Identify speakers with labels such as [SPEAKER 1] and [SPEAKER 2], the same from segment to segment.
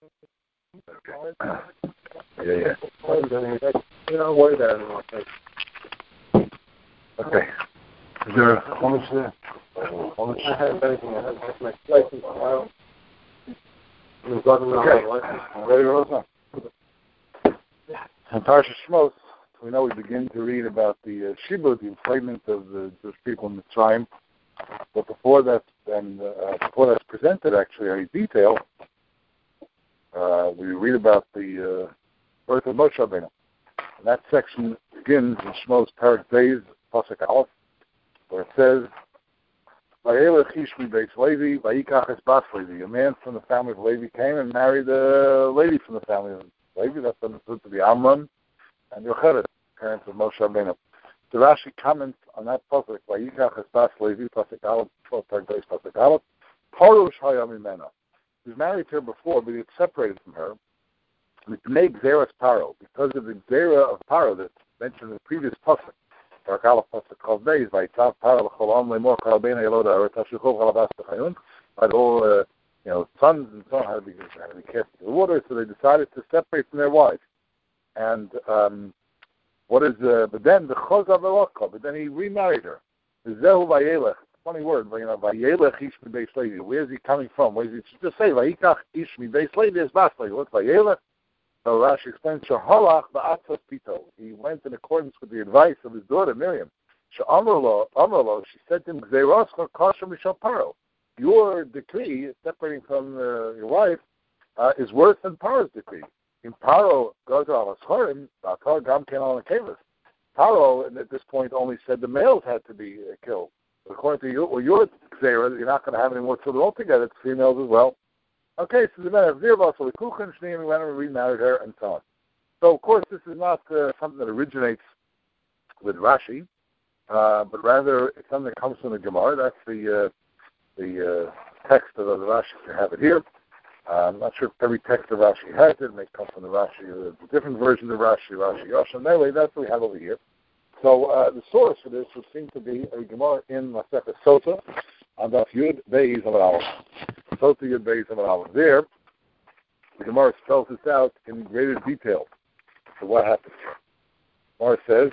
[SPEAKER 1] Yeah.
[SPEAKER 2] You don't worry about it anymore.
[SPEAKER 1] Okay. Is there a Chumash there?
[SPEAKER 2] I have anything. I have my license file.
[SPEAKER 1] Okay. Ready, Rosa? In Parsha Shmos, we know we begin to read about the Shibud, the enslavement of the Jewish people in Mitzrayim. But before that's presented, actually, in detail, we read about the birth of Moshe Rabbeinu. And that section begins in Shmos Parak Beis, Pasuk Aleph, where it says, "Vayelech ish mi beis Levi, vayikach es bas Levi." A man from the family of Levi came and married a lady from the family of Levi. That's understood to be Amram and Yocheved, parents of Moshe Rabbeinu. The Rashi comments on that pasuk, "Vayikach es bas Levi," pasuk Aleph, Parak Beis, pasuk Aleph. Parush hayam imena. He was married to her before, but he had separated from her. Mipnei Gzeras Paro, because of the Gzera of Paro that's mentioned in the previous pasuk. Parak Aleph, pasuk Chav Beis, Vayitzav Paro l'cholam lemor karabena yeloda eretz hashuchov chalabas b'chayun. But all sons and so on had to be cast into the water, so they decided to separate from their wives. And but then the Chozav Elokah, but then he remarried her. Zehu Vayelech. Funny word, Vayelech ish mi beis Levi. Where is he coming from? Where is he just say Vayikach ish mi beis Levi is bas Levi? What's Vayelech? So Rashi explains, Shehalach ba'atzos pito. He went in accordance with the advice of his daughter Miriam. She'amrlo, she said to him, Gzeiros kosher mishal Paro. Your decree, separating from your wife, is worse than Paro's decree. In Paro goes al aschorim, Ba'atar gam ken al nekevas. Paro, at this point, only said the males had to be killed. But according to your Gzeira, you're not going to have any more children altogether. It's females as well. Okay, so the man of Zirva, so the Kuchen Shneim went and remarried her, and so on. So, of course, this is not something that originates with Rashi, but rather it's something that comes from the Gemara. That's the text of the Rashi. You have it here. I'm not sure if every text of Rashi has it. It may come from the Rashi, a different version of Rashi Yosha. Anyway, that's what we have over here. So the source for this would seem to be a Gemara in Masechet Sota, on Daf Yud Beis Amud Aleph. Sota Yud Beis Amud Aleph. There, the Gemara spells this out in greater detail. So what happens here? Gemara says,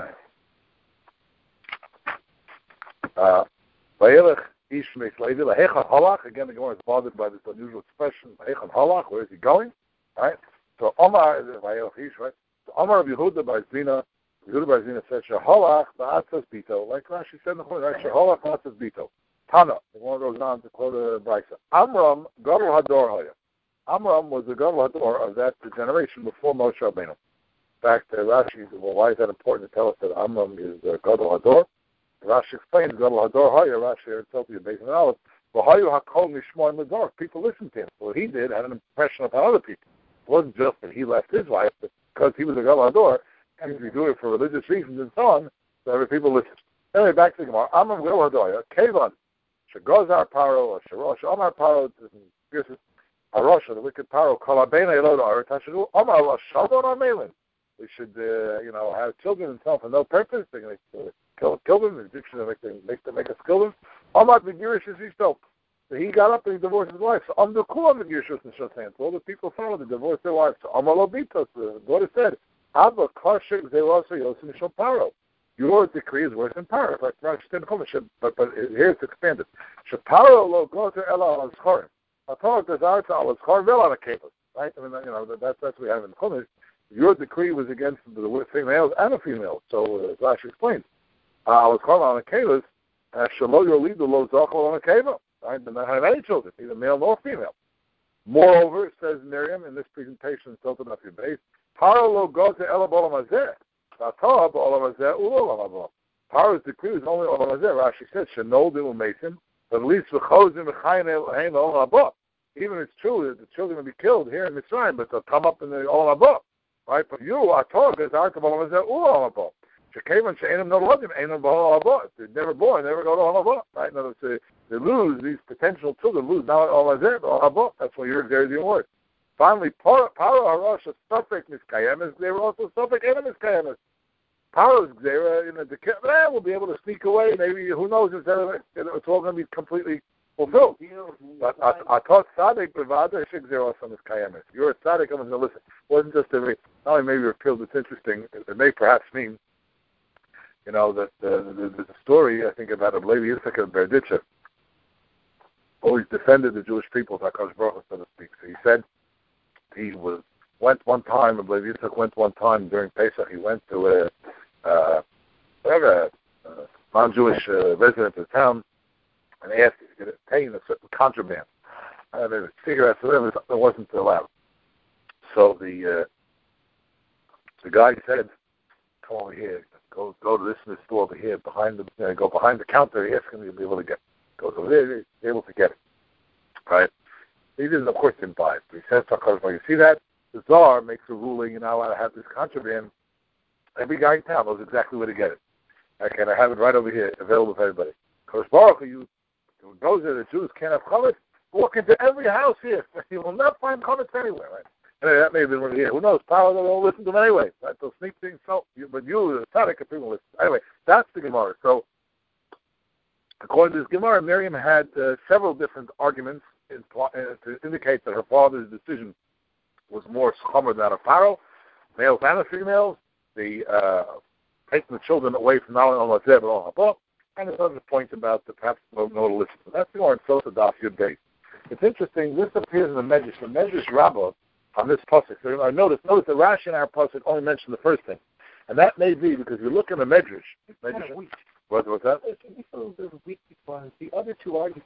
[SPEAKER 1] Vayelech ish meis Levi lahechan halach. Again, the Gemara is bothered by this unusual expression. Lahechan halach. Where is he going? Right. So Omar is Vayelech ish. Right. So Omar of Yehuda bar Zina. Yehuda bar Zina said shehalach ba'atzos bito. Like Rashi said in the Chorah, right? Shehalach ba'atzos bito. Tana. The one goes on to quote a Brisa. Amram gadol hador haya. Amram was the gadol hador of that generation before Moshe Rabbeinu. In fact, Rashi, well, why is that important to tell us that Amram is gadol hador? Rashi explains gadol hador haya. Rashi itself is based on Aleph. V'hayu hakol mishmoim l'dor. People listened to him. So what he did had an impression upon other people. It wasn't just that he left his wife, but because he was a gadol hador, and he do it for religious reasons and so on, so every people listened. Anyway, back to the Gemara. Amram gadol hador. Kevan. Shagozar Paro or Sharosh Omar Paro, Arosha, the wicked Paro, Kalabena Elod Aratashadu, Omar Shalom Amelin. We should, have children and so on for no purpose. They're going to kill them. The Egyptians make us kill them. Omar Begirish is Ishto. So he got up and he divorced his wife. So Amdu Kulam Begirish and Shosan. So all the people followed to divorce their wives. So Omar Lobitos, the daughter said, Abba Kashik Zerosa Yosin Shal Paro. Your decree is worse than Paro. Like Rashi said, but here it's expanded. Shaparo lo gozer ela al schorim. Ator gazar to al schorim vel on a kefas. Right? I mean, that's what we have in the Chumash. Your decree was against the females and the females. So as Rashi explains, al schorim on a kefas. Shalo your lead the lo zachol on a keva. Right? They're not having any children, either male nor female. Moreover, says Miriam in this presentation, Sultan of your base, Paro lo gozer ela bolam hazeh. Paro's decree is only Olam Hazeh. Rashi says, "Shenol dilu mesim," but at least v'chozim v'chayin hein Olam Haba. Even it's true that the children will be killed here in Mitzrayim, but they'll come up in the Olam Haba. Right? But you, Ator, is Ark of Olam Hazeh Olam Haba. Shekevan she'enim noladim einim b'Olam Haba. If they're never born, they never go to Olam Haba. Right? In other words, they lose these potential children. Lose now Olam Hazeh Olam Haba. That's what you're there the word. Finally, Paro Harosh is Suffolk Miskayemis. They were also Suffolk Enem Miskayemis. Paro's Gzera, we'll be able to sneak away. Maybe, who knows, it's all going to be completely fulfilled. But I thought tzaddik b'vada shegzeros on this kayemet. You're a tzaddik, I'm going to listen. It wasn't just not only maybe repealed, it's interesting. It may perhaps mean, that there's a story, I think, about a Levi Yitzchak of Berditchev, always defended the Jewish people, HaKadosh Baruch Hu, so to speak. So he said went one time, I believe Yitzchak went one time during Pesach, he went to a non-Jewish resident of the town and asked if he could obtain a certain contraband. There was cigarettes, whatever, it wasn't allowed. So the guy said, come over here, go to this store over here, go behind the counter, ask him if he'll be able to get it. Goes over there, he's able to get it. Right? He didn't, of course, didn't buy it. But he says to HaKadosh Baruch Hu, you see that? The Tsar makes a ruling, you're not allowed to have this contraband. Every guy in town knows exactly where to get it. Okay, and I have it right over here, available for everybody. HaKadosh Baruch Hu, those are the Jews can't have chametz. Walk into every house here. You will not find chametz anywhere, right? And that may have been one here. Who knows? Power, they won't listen to them anyway. Right? They'll sneak things. But you, the tzaddik, people listen. Anyway, that's the Gemara. So, according to this Gemara, Miriam had several different arguments to indicate that her father's decision was more chomer than a Pharaoh, males and the females, the taking the children away from not only Mazeh but all Haba, and there's other points about the perhaps no to listen to. That's the Gemara in Sota Daf Yud Beis. It's interesting. This appears in the Medrash Rabbah on this pasuk. So notice that Rashi in our pasuk only mentioned the first thing, and that may be because you look in the Medrash. What's that?
[SPEAKER 2] It's a little bit of a weak because the other two arguments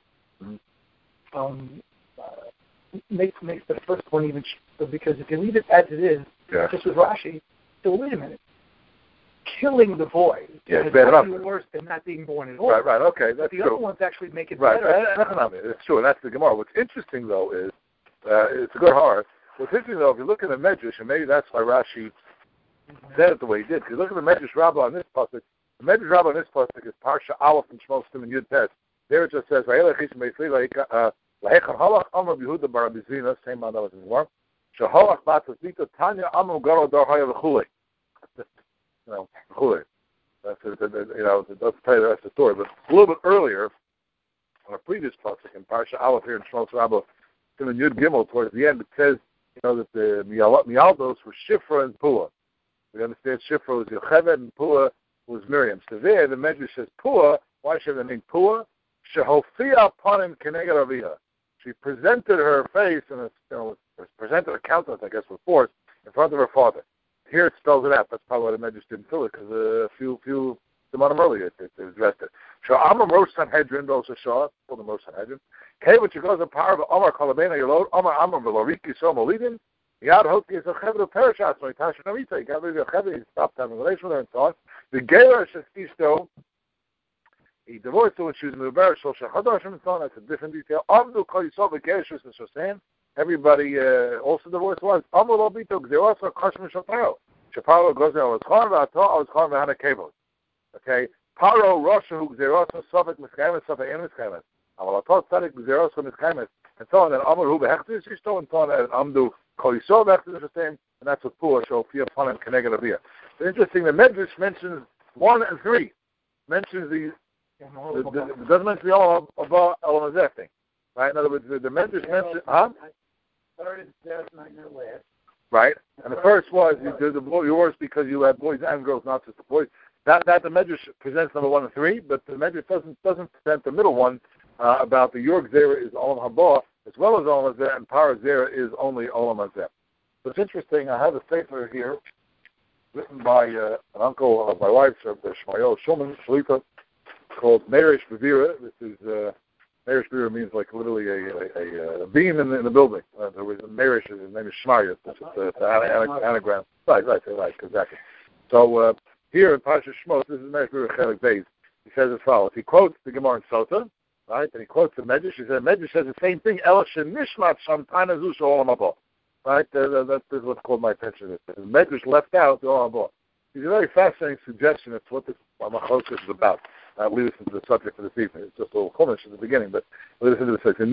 [SPEAKER 2] makes the first one even because if you leave it as it is, just with Rashi, so wait a minute. Killing the boy is actually worse than not being born at all.
[SPEAKER 1] Right, okay, that's
[SPEAKER 2] the
[SPEAKER 1] true.
[SPEAKER 2] Other ones actually make it
[SPEAKER 1] right.
[SPEAKER 2] better.
[SPEAKER 1] It's true, and that's the Gemara. What's interesting, though, is it's a good heart. What's interesting, though, if you look at the Medrash, and maybe that's why Rashi said it the way he did, if you look at the Medrash Rabbah on this pasuk, the Medrash Rabbah on this pasuk is Parsha Aleph and Shmos Tim and Yud Tes. There it just says, Lahechan halach Amar Yehuda bar Abizina, same man that was in the war. Shehalach batas Vita Tanya Amar Garo Dar Haya V'chulei. V'chulei. That's it. It doesn't tell you the rest of the story, but a little bit earlier, on a previous pasuk in Parsha Aleph here in Shmos Rabbah, Tim and Yud Gimel, towards the end, it says, that the Mialdos were Shifra and Pua. We understand Shifra was Yocheved and Pua was Miriam. So there, the Medrash says Pua. Why should have the name Pua? Shehofia Panim Keneged Avia. She presented her face and presented a countenance, I guess, with force in front of her father. Here it spells it out. That's probably why the Medrash didn't fill it because a few Semanim earlier it addressed it. So Amar Rosh Sanhedrin, those are Shah, called the Rosh Sanhedrin. Kevich goes a power of Omar Kalabena Yelod, Omar Veloriki Somolidin. Yad Hoti is a Chevra Perashat, so Tasha Navita, he got rid of Chevra, he stopped having a relation with her and so on. The Gera Shestisto, he divorced her when she was in the Ber Shosha Chadoshim and so on. That's a different detail. Amdu Koyisov Gershus and Shosan. Everybody also divorced once. Amdu Lobito Gzerosa Kashmir Shaparo. Shaparo goes there, I was calling about I was calling about Hana Kavos. Okay? Paro Rosha Hu Gzerosa Sofik Miskaimet Sofik Em Miskaimet. I thought Tzadik Gzerosa Miskaimet. And so on, and Amar Hu Behechtis Shishto and so on, and Amdu Koyisov Behechtis Shosan. And that's what Pua Shofia Panem Keneged Avia. It's interesting, the Medrash mentions 1 and 3. Mentions the it doesn't mention the Olam thing, right? In other words, the Medrash mentions,
[SPEAKER 2] Third is death, not your last.
[SPEAKER 1] Right, and the first was yours because you had boys and girls, not just the boys. That the Medrash presents number 1 and 3, but the Medrash doesn't present the middle one about the York Zera is Olam Haba as well as Olam Hazeh, and Para Zera is only Olam Hazeh. So it's interesting. I have a sefer here written by an uncle of my wife's, Shmael Shulman Shalita, called Meirish Bevira. This is Meirish Bevira means like literally a beam in the building. There was a Meirish, his name is Shmarius. It's an anagram. Right, exactly. So here in Pasha Shmos, this is Meirish Bevira Chelik Beis. He says as follows. He quotes the Gemara in Sota, right, and he quotes the Medrash. He said Medrash says the same thing. El Shenishmat Shamtana Zusha Olam Haba. Right, that is what caught my attention. The Medrash left out the Olam Haba. It's a very fascinating suggestion as to what this Machlokas is about. Lead us into the subject for this evening. It's just a little comment at the beginning, but lead us into the subject.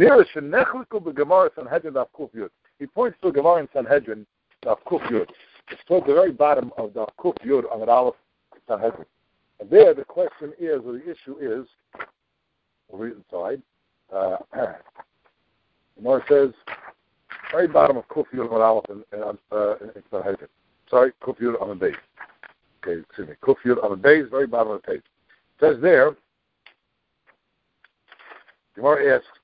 [SPEAKER 1] He points to a Gemara in Sanhedrin, Daf Kuf Yud. It's towards the very bottom of Daf Kuf Yud on an Aleph Sanhedrin. And there the question is, or the issue is, we'll read it inside, Gemara says, very bottom of Kuf Yud Aleph in Sanhedrin. Sorry, Kuf Yud on the base. Okay, excuse me. Kuf Yud on the base, very bottom of the page. It says there, Gemara asks,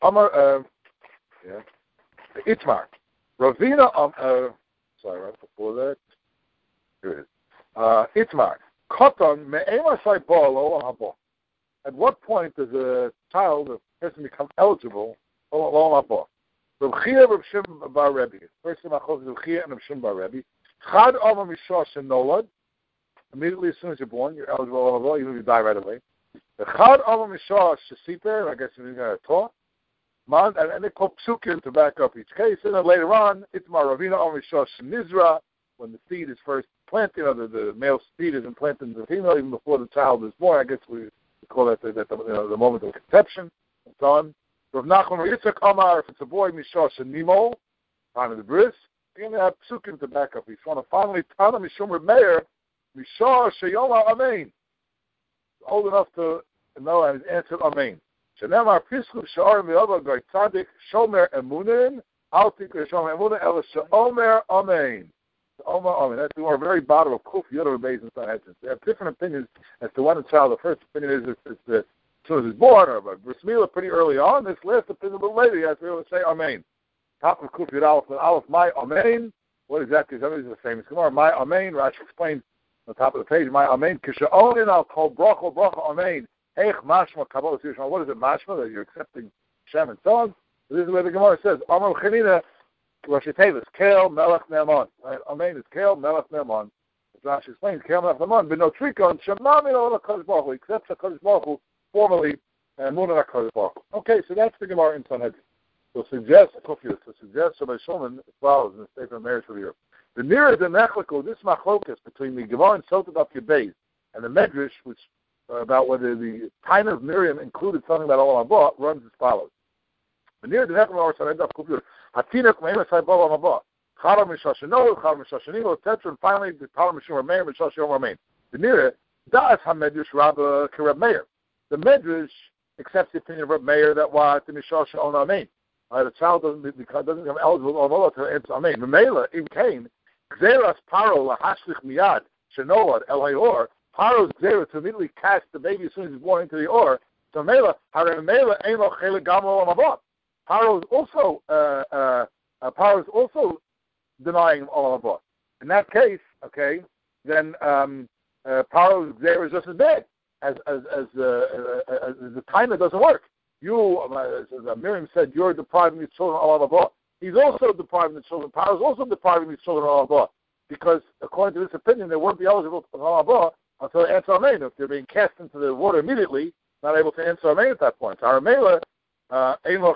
[SPEAKER 1] Itmar, Ravina, sorry, right before that. Here it is. Itmar, Koton me'ema sai bo'alo habo. At what point does a child, a person, become eligible for lo habo? Rav Chia, Rav Shimon bar Rebbe. First of all, Rav Chia and Rav Shimon bar Rebbe. Chad Oma Mishah Shenolad. Immediately as soon as you're born, you're eligible lo habo. You die right away. The Chad Oma Mishah Shesiper. I guess you're going to talk. And they call psukim to back up each case. And then later on, Itmar Ravina Oma Mishah Shenizra. When the seed is first planted, the male seed is implanted into the female, even before the child is born. I guess we call that the moment of conception, and so on. Rav Nachman Yitzchak Amar, if it's a boy, Mishah Shenimo, time of the bris. Again, they have psukim to back up each one. And finally, Tana Mishum Reb Meir, Mishah Sheyoma Amen. Old enough to know and answer Amen. Shenemar Pisku Sha'ar Mi'ava Goy Tzadik Shomer Emunin, Altik Shomer Emunin, Ela She'omer Amen. That's the very bottom of Kuf Yud Beis and Sanhedrin. They have different opinions as to when the child. The first opinion is as soon as he's born, or by Bris Milah pretty early on. This last opinion a little later, you have to be able to say Amen. Top of Kuf Yud Aleph, my Amen. What exactly is that? This is a famous Gemara. My Amen. Rashi explains on the top of the page. My Amen. Kisha'onin al kol bracha Amen. Eich mashma kabbalah tziyushma. What is it mashma? That you're accepting Shem and so on. So this is where the Gemara says Amar Chanina. Rashi Tavis, Kel Melech Ne'eman. Right? Amen is Kel Melech Ne'eman. As Rashi explains, Kel Melech Ne'eman, but no trikon, Shemami no HaKadosh Baruch Hu, except HaKadosh Baruch Hu, formally, and Munah HaKadosh Baruch Hu. Okay, so that's the Gemara in Sanhedrin. So suggest Rabbi Shulman as follows in the statement of marriage for the year. The nearer the Nechliko, this machlokas between the Gemara and Sotah Daf Yud and the Medrash, which about whether the time of Miriam included something about Olam Haba, runs as follows. The nearer the Nechliko, Sanhedrin Daf Kufir, Hatinak Me'ema Sai Olam Haba, Chara Mishah Shenol, Chara Mishah Shenilo, etc. And finally, the Chara Mishah Rameir, Mishah Shenol Rameir. The nearer, Da'as HaMedrash Rabba Kereb Meir. The Medrash accepts the opinion of Reb Meir that what the Mishah Shenol Rameir. The child doesn't become eligible to answer Amen. Memela, in Cain, Gzeras Paro Lahashlich Miyad Shenolad El Hayor. Paro's Gzera to immediately cast the baby as soon as he's born into the Or. So Mela, Haremela Eno Chele Gamo Olam Haba. Paro's also denying Olam Haba. In that case, okay, then Paro's Gzera is just as bad as the time that doesn't work. You, as Miriam said, you're depriving these children of Olam Haba. He's also depriving the children. Paro's also depriving these children of Olam Haba, because according to this opinion, they won't be eligible for Olam Haba until they answer Amen. If they're being cast into the water immediately, not able to answer Amen at that point. Aramela, they will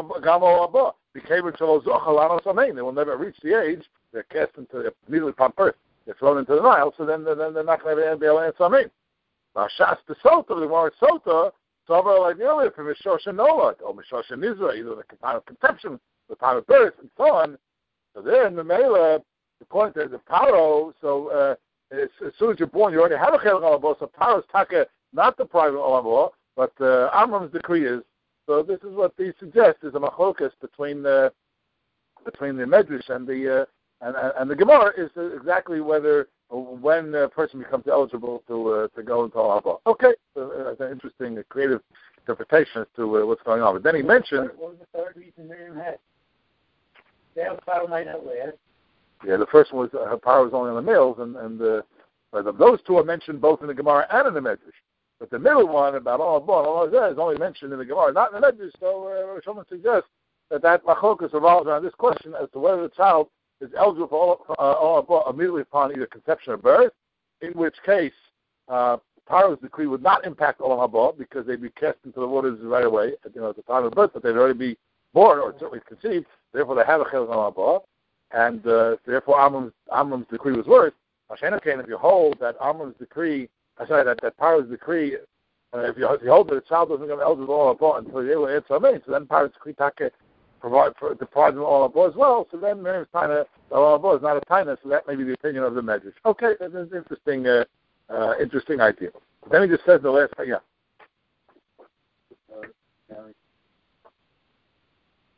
[SPEAKER 1] never reach the age. They're cast into immediately upon birth. They're thrown into the Nile, so then they're not going to be able to answer Amen. Now, Shas the Sota, the Gemara Sota, Sover like the earlier from Mishah Shenolad or Mishah Shenizra, either the time of conception, the time of birth, and so on. So then the Mela, according to the Paro, so as soon as you're born, you already have a Chelek Olam Haba. So Paro's taka not the private Olam Haba, but Amram's decree is. So this is what they suggest is a machlokas between the Medrash and the Gemara is exactly when a person becomes eligible to go into Olam Haba. Okay, so that's an interesting, creative interpretation as to what's going on. But then he mentioned.
[SPEAKER 2] What was the third reason Miriam had? The power might not last.
[SPEAKER 1] Yeah, the first one was her power was only on the males, and those two are mentioned both in the Gemara and in the Medrash. But the middle one about Olam Haba is only mentioned in the Gemara, not in the Medrash. So someone suggests that machlokas revolves around this question as to whether the child is eligible for Olam Haba immediately upon either conception or birth, in which case Paro's decree would not impact Olam Haba because they'd be cast into the waters right away at the time of birth, but they'd already be born or certainly conceived. Therefore, they have a Chelek Olam Haba, and therefore Amram's decree was worse. If you hold that Amram's decree, that Paro's decree, if you hold that the child doesn't become eligible for Olam Haba until you're able to answer Amen, so then Paro's decree deprives them of Olam Haba as well. So then Miriam's taina, Olam Haba is not a taina, so that may be the opinion of the Medrash. Okay, that's an interesting idea. Then he just says the last thing, yeah.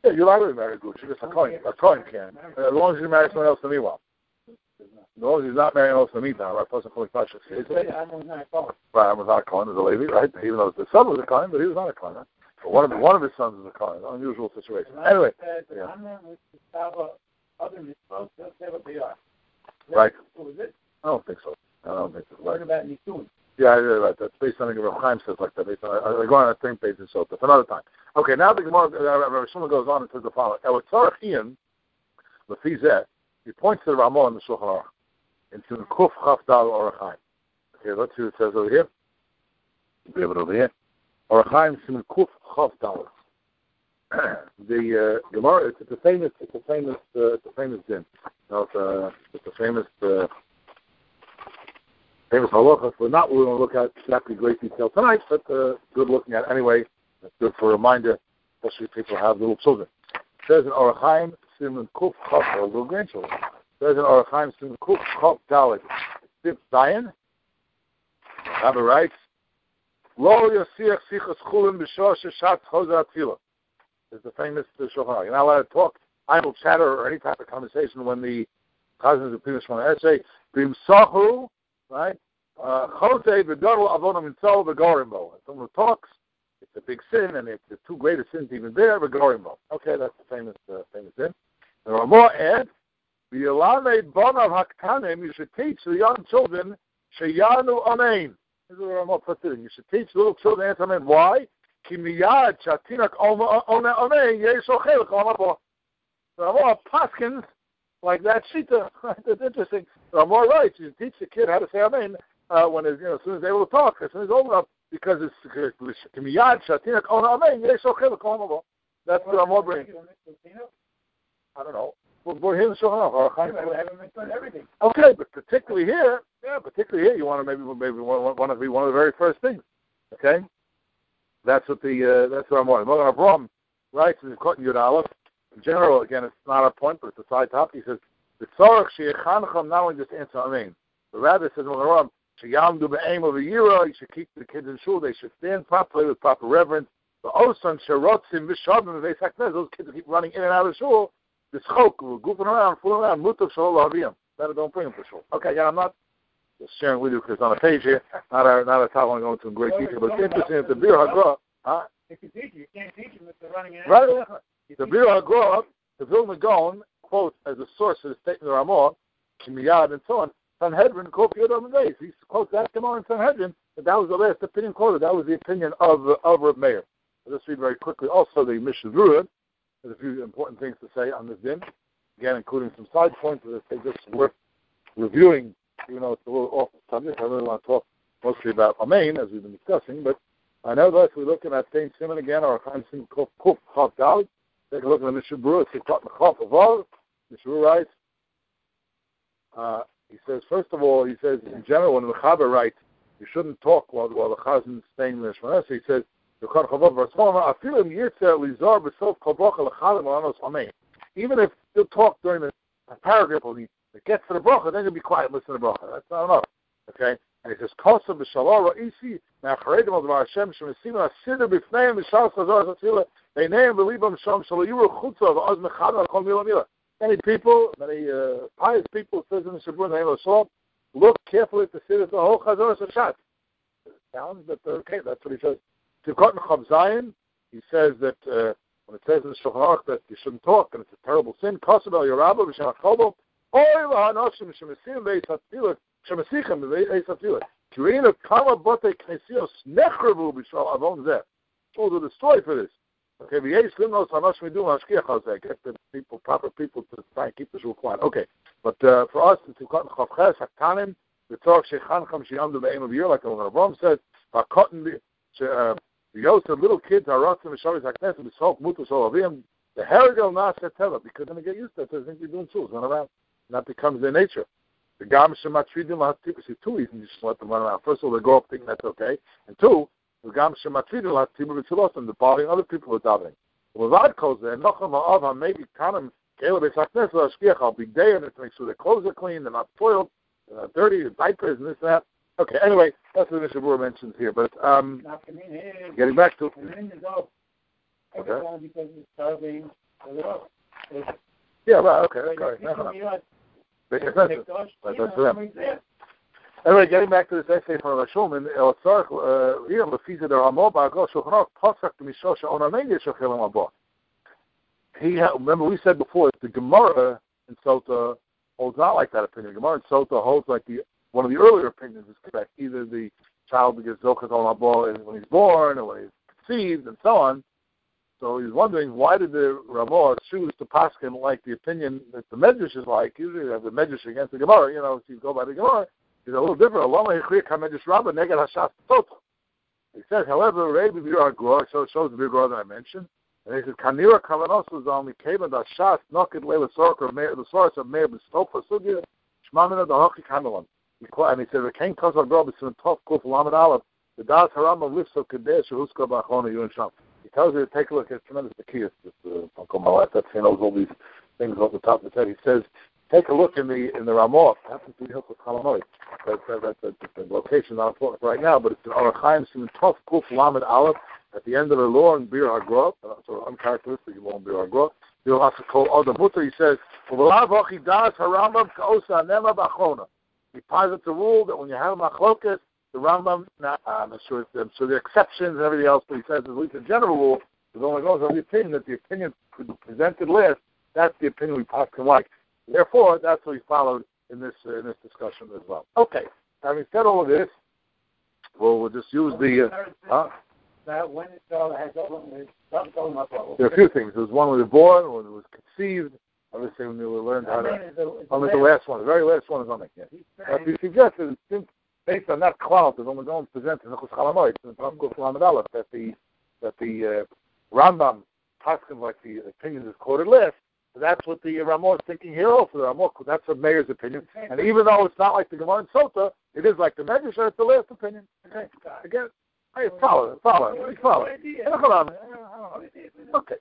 [SPEAKER 1] Yeah, you're allowed to marry a Gucci. Just a Kohen can. As long as you marry someone else in the meanwhile. As long as he's not marrying else in the meantime, right? Person calling Pasha. Right, I'm not a Kohen, as a Levi, right? Even though the son was a Kohen, but he was not a Kohen. Right? But one of his sons is a Kohen. Unusual situation. Anyway. Yeah. Right. I don't think so.
[SPEAKER 2] What about Nitun?
[SPEAKER 1] Yeah, right. That's based on Rav Chaim says like that. Based on, I go on that same page and so that's another time. Okay, now the Gemara, Rav Shmuel goes on and says the following. Elatzarachian, the Fizet, he points to the Ramah in the Shulchan Aruch into the Kuf Chaf Dal Orach Chaim. Okay, let's see what it says over here. We have it over here. Orach Chaim in the Kuf Chaf Dal. The Gemara, it's a famous din. It's a famous halacha. We're not going to look at exactly great detail tonight, but good looking at anyway. It's good for a reminder, especially if people have little children. It says in Orach Chaim, Siman Kuf Chaf, or little grandchildren. It says in Orach Chaim, Siman Kuf Chaf Dalet, Sif Zion. Rabbi writes, Lo Yasiach Sichas Chulim B'Shor Sheshat Chozer Atzilah. Is the famous Shulchan Aruch. You're not allowed to talk idle chatter or any type of conversation when the Chazan is finished from an essay. Bim Sahu, right? Chote V'Gadol Avonam Mitzal V'Gorimbo. If someone talks, it's a big sin, and if the two greatest sins even there, V'Gorimbo. Okay, that's the famous sin. There are more ads. V'Yalame Bonav Haktanim. You should teach the young children Sheyanu Amen. This is what I'm up for. You should teach little children answer Amen. Why? Kimiyad Shatinak Ona Amen Yeshochel Kalabo. Ramah Paskins like that shita. That's interesting. Ramah writes, you teach the kid how to say Amen when as soon as they're able to talk, as soon as it's old enough, because it's Kimiyad Shatinak Ona Amen Yeshochel Kalabo. That's what Ramah brings. I don't know. We're here in Shulchan Aruch. Everything. Okay, but particularly here, you want to maybe want to be one of the very first things. Okay. That's what I'm wanting. Mogen Avraham writes in Kotan Yud Aleph. In general, again, it's not a point, but it's a side topic. He says, "The tzarich sheyechancham not only just answer Amen, but rather says Mogen Avraham sheyamdu be'aim of a yira. You should keep the kids in shul. They should stand properly with proper reverence. The osan sherotzim v'shavim v'eisaknez. Those kids keep running in and out of shul. This chok, goofing around, fooling around. Mutav shalol l'haviyam. Better don't bring them to shul. Okay, yeah, I'm not just sharing with you because it's on a page here. Not a topic I'm going to in great detail, but it's interesting. It's the Bir HaGra.
[SPEAKER 2] If you teach you can't teach them if they're running in.
[SPEAKER 1] Right. The Bir HaGra, the Vilna Gaon quotes as a source for the statement of Ramah, Kimiyad, and so on. Sanhedrin quotes Yodam Beis. He quotes that Gemara in Sanhedrin, but that was the last opinion quoted. That was the opinion of Reb Meir. I'll just read very quickly. Also, the Mishnah Berurah has a few important things to say on this din. Again, including some side points that I think it's worth reviewing, even though it's a little off the subject. I really want to talk mostly about Amen, as we've been discussing, but I know that we're looking at same Simon again, or Chaim Simon Kuf Chaf Dalet. Take a look at the Mishnah Berurah. It's Chaf Aval. Mishnah Berurah writes, he says, first of all, he says, in general, when the Mechaber writes, you shouldn't talk while the Chazan is staying in the Shemana. So he says, even if you talk during the paragraph, when it gets to the bracha, then you'll be quiet and listen to the bracha. That's not enough. Okay? And he says, Kosa b'shalom ra'isi ma'acharedim al Hashem shemesima asider b'fneim b'shal chazor zatzila b'neim b'libam shom shalo yiru chutza v'oz mechad al kol mila mila. Many people, pious people, says in the Shabbat, name of Shalom, look carefully to see that the whole chazor is a shot. Sounds, but okay, that's what he says. To Kotan Chav Zion, he says that when it says in the Shulchan Aruch that you shouldn't talk and it's a terrible sin, Kosa b'al Yerabah b'shem HaChobo, oy l'hanoshim shemesim b'eisatzilah shemesichem b'eisatzilah. Kirina kama bote knesios nechrevu b'shal avon zeh. All the destroy for this. Okay, v'yesh limnos hanoshim idum hashkiach al zeh. Get the people, proper people to try and keep the shul quiet. Okay, but for us, to Kotan Chav Ches, Haktanim, the Tzorach shechancham sheyamdu b'eim of year, like the Avraham said, HaKotan Yosef, little kids are rotten and shabbos haknes and besok mutus olavim. The herigel nasa tela because then they get used to it. They think they're doing tools, run around. And that becomes their nature. The gam shematridim lahatibus. Two reasons you just let them run around. First of all, they grow up thinking that's okay, and two, the gam shematridim lahatibus b'tzilos, the bothering other people with davening. Without calls there, nocham ha'av maybe kanim kela b'saknes l'ashkiach al big day and to make sure their clothes are clean, they're not soiled, they're not dirty, diapers and this and that. Okay, anyway, that's what Mishnah Berurah mentions here. But getting back to
[SPEAKER 2] because it's serving
[SPEAKER 1] Yeah, right, okay. Anyway, getting back to this essay from Rav Shulman, remember we said before, the Gemara in Sota holds not like that opinion. Gemara in Sota holds like one of the earlier opinions is correct. Either the child gets Zochas Olam Haba when he's born or when he's conceived and so on. So he's wondering, why did the Ramah choose to paskin like the opinion that the Medrash is like? Usually you have the Medrash against the Gemara, so you go by the Gemara. He's a little different. He says, however, Rebbe Bir HaGra, so it shows the Bir HaGra that I mentioned, and he says, Kanira Kavanos was only Kevin da Shas Nokid Leila Sorka, the source of Meir B'Stofa Sugya, Shmamina da Hoki Kanalan. And he said, the King Kozar Grob is in Tov Kuf Lamed Aleph, the Das Harama Lifso Kadesh Huska Bachona Yun Sham. He tells you to take a look at tremendous Bakiyas, Uncle Malat, that's he knows all these things off the top of his head. He says, take a look in the Ramah. Happens to be Hilchos Chalamoid. That's the location not important right now, but it's in Orach Chaim Siman Tov Kuf Lamed Aleph at the end of the law in Bir HaGra. Sort of uncharacteristic law in Bir HaGra. You'll have to call Adam Mutter. He says, he posits a rule that when you have machlokas, the Rambam, I'm not sure the exceptions and everything else, but he says, at least a general rule, it only goes on the opinion that the opinion presented last, that's the opinion we pass can like. Therefore, that's what we followed in this discussion as well. Okay, having said all of this, we'll just use the...
[SPEAKER 2] That when it has
[SPEAKER 1] there are a few things. There was one when it was born, when it was conceived. Obviously, when we learned how to... the last one. The very last one is on it. Yeah. But he suggested, based on that clout, that when we're going to present in Hilchos Chalamoid, that the Rambam paskin like the opinion is quoted last. That's what the Ramah is thinking here also. The Ramah, that's the mayor's opinion. And even though it's not like the Gemara in Sota, it is like the Medrash, it's the last opinion. Okay, again, I follow it. Okay.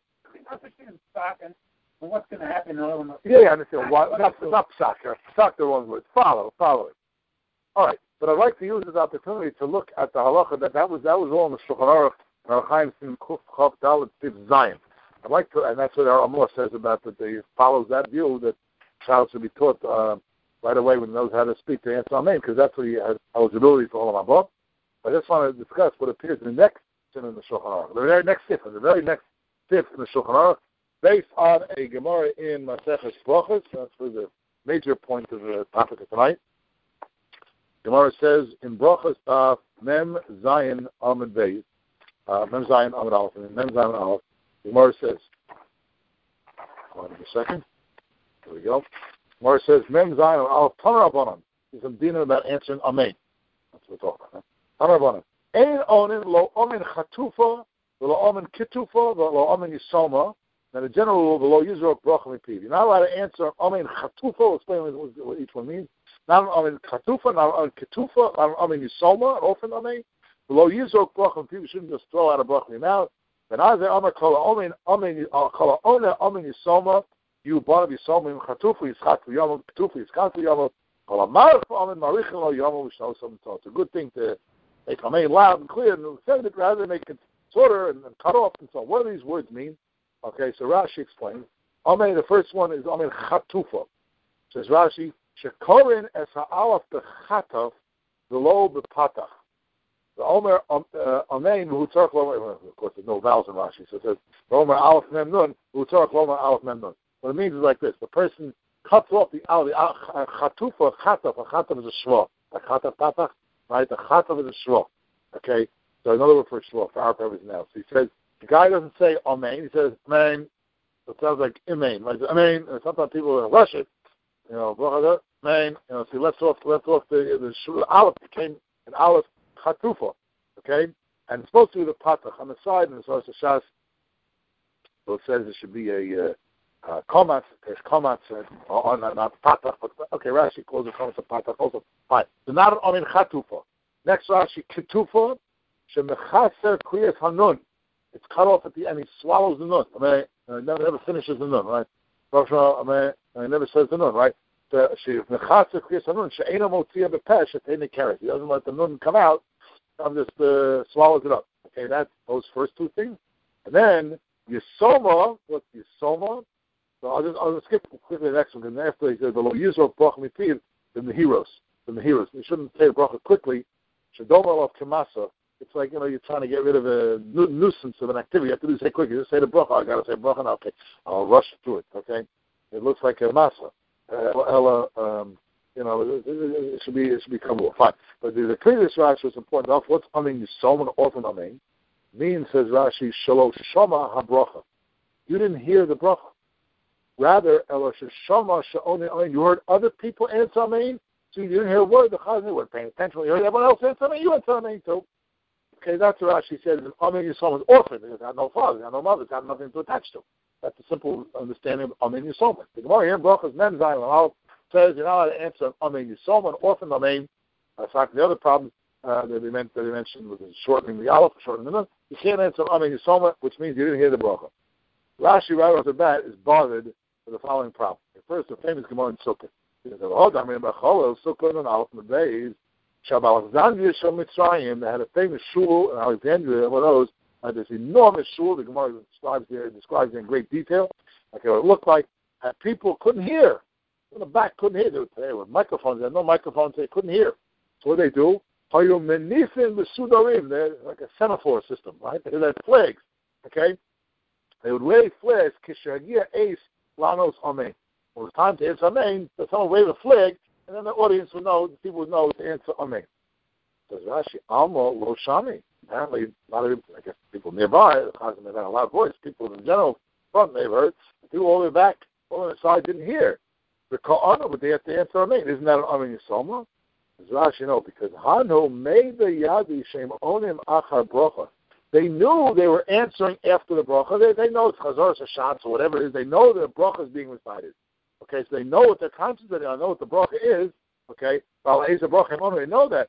[SPEAKER 2] What's going to happen?
[SPEAKER 1] Yeah, I understand. Not psak. Psak, the wrong word. Follow it. All right, but I'd like to use this opportunity to look at the halacha that was all in the Shulchan Aruch, Orach Chaim Siman Kuf Chav Dalet Siv Zayin. I'd like to, and that's what our Amor says about that. He follows that view that child should be taught right away when he knows how to speak to answer Amen, because that's what he has eligibility for Olam Haba. I just want to discuss what appears in the next sin in the Shulchan Aruch, the very next sif in the Shulchan Aruch, based on a Gemara in Maseches Brachos. That's for the major point of the topic of tonight. Gemara says in Brachos Mem Zayin Amud Beis, Mem Zayin Amud Aleph, and Mem Zayin Amud Aleph. The Gemara says, hold on a second. There we go. Gemara says, Mem Zayin Aleph Tanar Rabbanan. There's some dina about answering Amen. That's what we're talking about. Tanar Rabbanan. Ein onin lo omen chatufa, lo omen kitufa, lo omen yisoma. Now the general rule, the lo yizrok bracha mipiv. You're not allowed to answer omen chatufa. We'll explain what each one means. Not omen chatufa, not omen kitufa, not omen yisoma, often omen. The lo yizrok bracha mipiv. You shouldn't just throw out a bracha in your mouth. And as the Amar Kol Omen Yisoma, you bought Yisoma Chatufu Yischatu Yom Chatufu Yischatu Yom Kol Amar Omen Marichin Lo Yom V'Shno Som. It's a good thing to make Amen loud and clear, and say it rather than make it shorter and cut off and so on. What do these words mean? Okay, so Rashi explains. Amen. The first one is Amen Chatufa. Says Rashi, Shekorin Es Ha'alaf B'Chataf V'Lo B'Patach. The Omer Amen who talk of course there's no vowels in Rashi, so it says Omer Aleph Mem Nun who talk Omer Aleph Mem Nun. What it means is like this: the person cuts off the chatufa. A chatav is a shva. A chatav patach, right? The chatav is a shva. Okay, so another word for shva for our purpose now. So he says the guy doesn't say Amen, he says Amen. It sounds like Amen. Like Amen. And sometimes people rush it. Amen. So he lets off the Aleph became an Aleph. Chatufa, okay, and it's supposed to be the patach on the side, and so it's a shas. So it says it should be a komatz. There's komatz on not patach, but okay. Rashi calls it komatz a patach also. Fine. So not on chatufa. Next Rashi ketufa shemechaser kriyas hanun. It's cut off at the end. He swallows the nun. I mean, never finishes the nun, right? He never says the nun, right? She mechaser kriyas hanun she'ena motzia bepesh she'teina kares. He doesn't let the nun come out. I'm just swallows it up. Okay, that's those first two things. And then Yisoma, what's Yisoma? So I'll just skip quickly the next one, and after he says, the Yisro Bracha Mipiv, then the heroes. You shouldn't say the Bracha quickly. Shadoma of Kamasa. It's like, you're trying to get rid of a nuisance of an activity. You have to say quickly. Just say the Bracha. I got to say Bracha now. Okay. I'll rush through it. Okay. It looks like a Masa. It should be covered. Fine. But the previous Rashi was important. Off what's Amin Yisoma and orphan Amin means, says Rashi, Shalosh Shama HaBracha. You didn't hear the Bracha. Rather, you heard other people answer Amin, so you didn't hear a word. The Chazan weren't paying attention. You heard everyone else answer Amin, you answer Amin too. Okay, that's what Rashi said. Amin Yisoma is orphan. It had no father, it had no mother, it had nothing to attach to. That's a simple understanding of Amin Yisoma. The Gemara here in Brachas Men Zayin says you're not allowed to answer Amin Yisoma and orphan Amin. Aside from the other problem that they mentioned with shortening the aleph, shortening the nun, you can't answer Amin Yisoma, which means you didn't hear the bracha. Rashi right off the bat is bothered with the following problem. First, the famous Gemara in Sukkot. He says, Sukkot and Aleph and Beis, Alexandria Shal Mitzrayim, they had a famous shul in Alexandria, one of those, this enormous shul, the Gemara describes it in great detail, like what it looked like, and people couldn't hear. In the back couldn't hear. They were microphones, they had no microphones, they couldn't hear. So what did they do? They're like a semaphore system, right? They had flags, okay? They would wave flags, Kishagia Ace, Lanos Amen. When it was time to answer Amen, so someone wave a flag, and then the audience would know, the people would know to answer Amen. Says Rashi, Alma Lo Shami. Apparently, a lot of people, I guess people nearby, the Chazan had a loud voice, people in general front, they've heard, people all the way back, all on the side didn't hear. The Ka'ana, but they have to answer Amen. Isn't that an Amen Yisoma? Says Rashi, no, because Hano made the Yadi Shem Onim Achar Brocha. They knew they were answering after the bracha. They know it's Chazar Shashatz or whatever it is. They know the bracha is being recited. Okay, so they know what they're concentrating on. They know what the bracha is. Okay, they know that.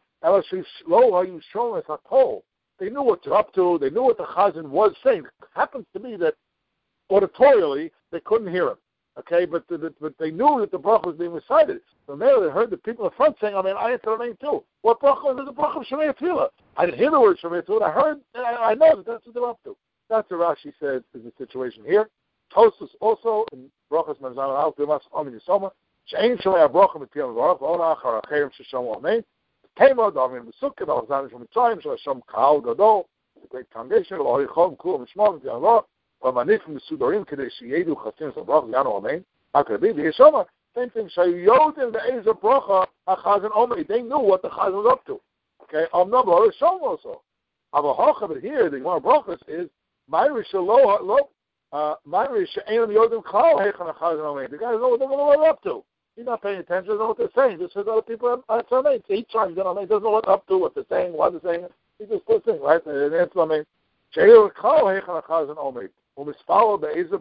[SPEAKER 1] They knew what they're up to. They knew what the Chazan was saying. It happens to be that auditorially they couldn't hear him. Okay, but they knew that the bracha was being recited. So now they heard the people in front saying, I answered Amen too. What bracha is the bracha of Shemei Tefillah? I didn't hear the word Shemei Tefillah. I know that that's what they're up to. That's what Rashi says is the situation here. Tosfos also in Brachas Mezan Al Bimas Amin Yisoma Shein Shemei Bracha Mitpiyam Baruch Ola Achar Acherim Sheshamu Amen Tema Davim Besukkah Alexander Shemitzrayim Shel Kahal Gadol. It's a great congregation. Lo Yichom Kulam Shmol Mitpiyam Baruch V'Manifim Mesudarim Kedei Sheyedu Chasim Sabrach Yanu Amen. How could it be? Yisoma. Same thing. Shayodim the Ezer Bracha HaChazan Omer. They knew what the Chazan was up to. Okay. Amnabah Shom also. Avahocha, but here the Gemara Brachas is Ma'irish Lo Ma'irish She'ein Yodim Klal Hechan HaChazan Omer. The guys know what they're up to. He's not paying attention. Doesn't know what they're saying. Just says other people answer Amen. Each time he's on Amen, doesn't know what they're up to, what they're saying, why they're saying it. He just listening, right? And answer Amen. She'ein Klal Hechan HaChazan Omer. U'mispalo be'ezer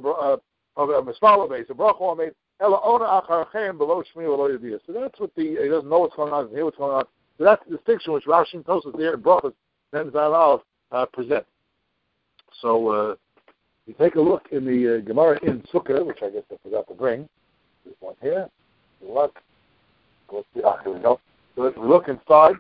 [SPEAKER 1] Bracha Omer. So that's what he doesn't know what's going on, doesn't hear what's going on. So that's the distinction which Rashi and Tosfos there in Brachas then Zalal present. So you take a look in the Gemara in Sukkah, which I guess I forgot to bring. There's one here. Good luck. Here we go. So if we look inside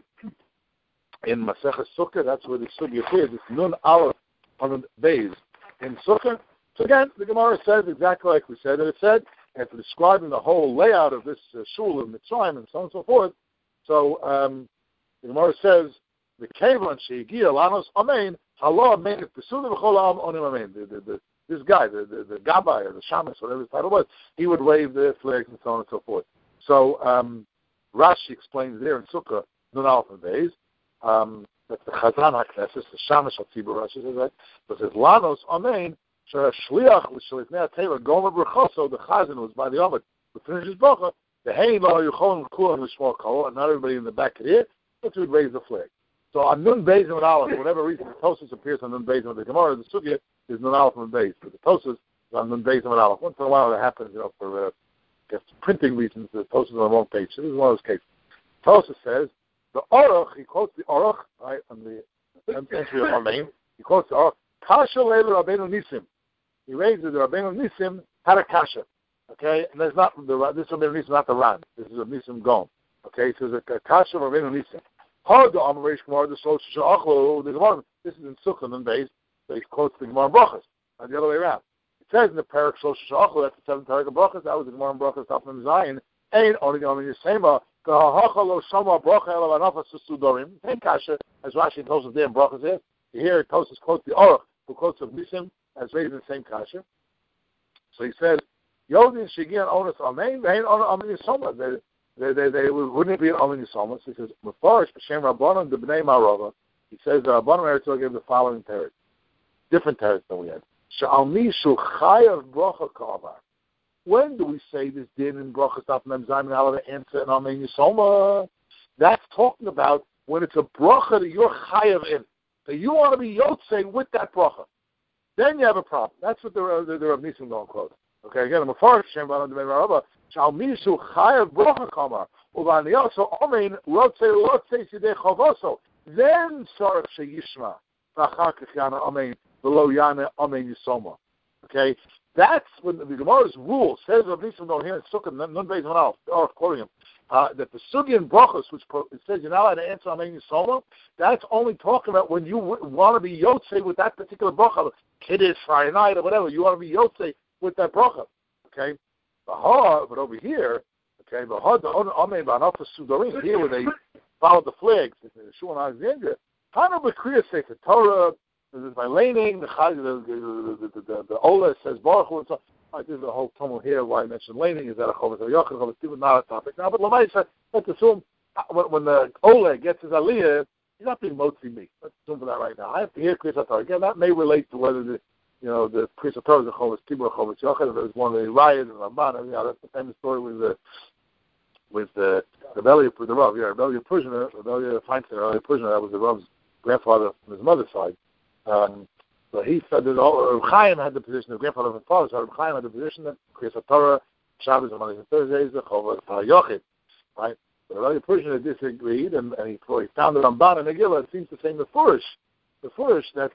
[SPEAKER 1] in Masechah Sukkah, that's where the Sugya is. It's Nun Aleph on the Beis in Sukkah. So again, the Gemara says exactly like we said that it said. After describing the whole layout of this shul of Mitzrayim and so on and so forth, so the Gemara says the Kevan Sheigia Lanos Amen Halah Amen Pesudim V'Chol Onim Amen. This guy, the Gabbai or the Shamus, whatever his title was, he would wave the flags and so on and so forth. So Rashi explains there in Sukkah Nun Aleph and Beis that the Chazan HaKnesses, the Shamus HaTzibur, Rashi says that, but it says Lanos Amen. Shliach L'Shlifnei Taylor Gomer Berchoso. The Chazan was by the Amud to finish his bracha. The Hein Lo Yuchon Kulam L'Shmol Kol, and not everybody in the back could hear. But would raise the flag. So on Nun Beis and Aleph, for whatever reason, the Tosfos appears on Nun Beis and the Gemara. The Sugya is Nun Aleph and Beis, but the Tosfos is on Nun Beis and Aleph. Once in a while that happens, for printing reasons. The Tosfos is on the wrong page. So this is one of those cases. Tosfos says the Aruch. He quotes the Aruch right on the entry of Amen. He quotes the Aruch. Kasha Leila Rabbeinu Nisim. He raises the Rabbeinu Nisim had a kasha, okay, and there's not this Rabbeinu Nisim, not the Ran. This is a Nisim Gom, okay. So there's a kasha of Rabbeinu Nisim. Hard the Amarish Gemara the Shlosh Shachlo. The Gemara. This is in Sukkah and Beis. So he quotes the Gemara Brachas. the other way around. It says in the Parak Shlosh Shachol, that's the 7th Parak of Brachas, that was the Gemara in Brachas, Daf Mem Zayin, ain't only the Yisema, same kasha as Rashi tells us there in Brachas here. You hear Tosas quote the Aruch, who quotes of Nisim, as raised in the same kasha. So he said, Yodin Shigian Onus Amen, they ain't Amen Yisoma. They wouldn't be an Amen Yisoma, because Mefarish, B'Shem Rabbanon, the B'nai Marova, he says the Rabbanon Eretz gave the following teretz, different teretz than we had. Sha'al Mishu Chayav Bracha Ka'avar. When do we say this din in Brachas Daf Mem Zayin Halav answer and Amen Yisoma? That's talking about when it's a bracha that you're chayav in. So you want to be yotzei with that bracha. Then you have a problem. That's what the Rav Nisim don't quote. Okay, again, I'm a far Shem Balan Demei Marava. Shal Mishu chayav bracha kamar. Uvaniyaso Amen rotzei sidei chavoso. Then sarach sheyishma. V'achar kach yana Amen. V'lo yana Amen Yisoma. Okay. That's when the Gemara's rule says Rav Nisim don't hear it. Sukkah none based on all. Or quoting him that the Sugi and Brachos, which it says you're not allowed to answer Amen Yisoma, that's only talking about when you want to be yotzei with that particular bracha, Kiddush, Friday night, or whatever. You want to be yotzei with that bracha. Okay, but over here, okay, the Amen B'Anafas Sudarim here where they followed the flags in Shul and Alexandria. Hanu B'Kriyas Sefer Torah. This is by laning, the Ola says Baruch Hu, and so there's a whole tumult here why I mentioned laning, is that a Chovas HaYachid, Chovas Tibur, not a topic now, but Lamaisa, let's assume when the Ola gets his Aliyah, he's not being motzi me. Let's assume for that right now. I have to hear Kriyas HaTorah. Again, that may relate to whether the Kriyas HaTorah is a Chovas Tibur or Chovas HaYachid, if it was one of the riots and Ramban, that's the famous story with the rebellion of the Rav, rebellion of Persian, rebellion of Feinstein, rebellion of Persian, that was the Rav's grandfather from his mother's side. So he said that Reb Chaim had the position, the grandfather of his father, so Reb Chaim had the position that Kriyas HaTorah, Shabbos, and Mondays and Thursdays, the Chovas HaYachid, right? The rebellion of Persian had disagreed, and he founded Ramban and Megillah. It seems to say the Furish that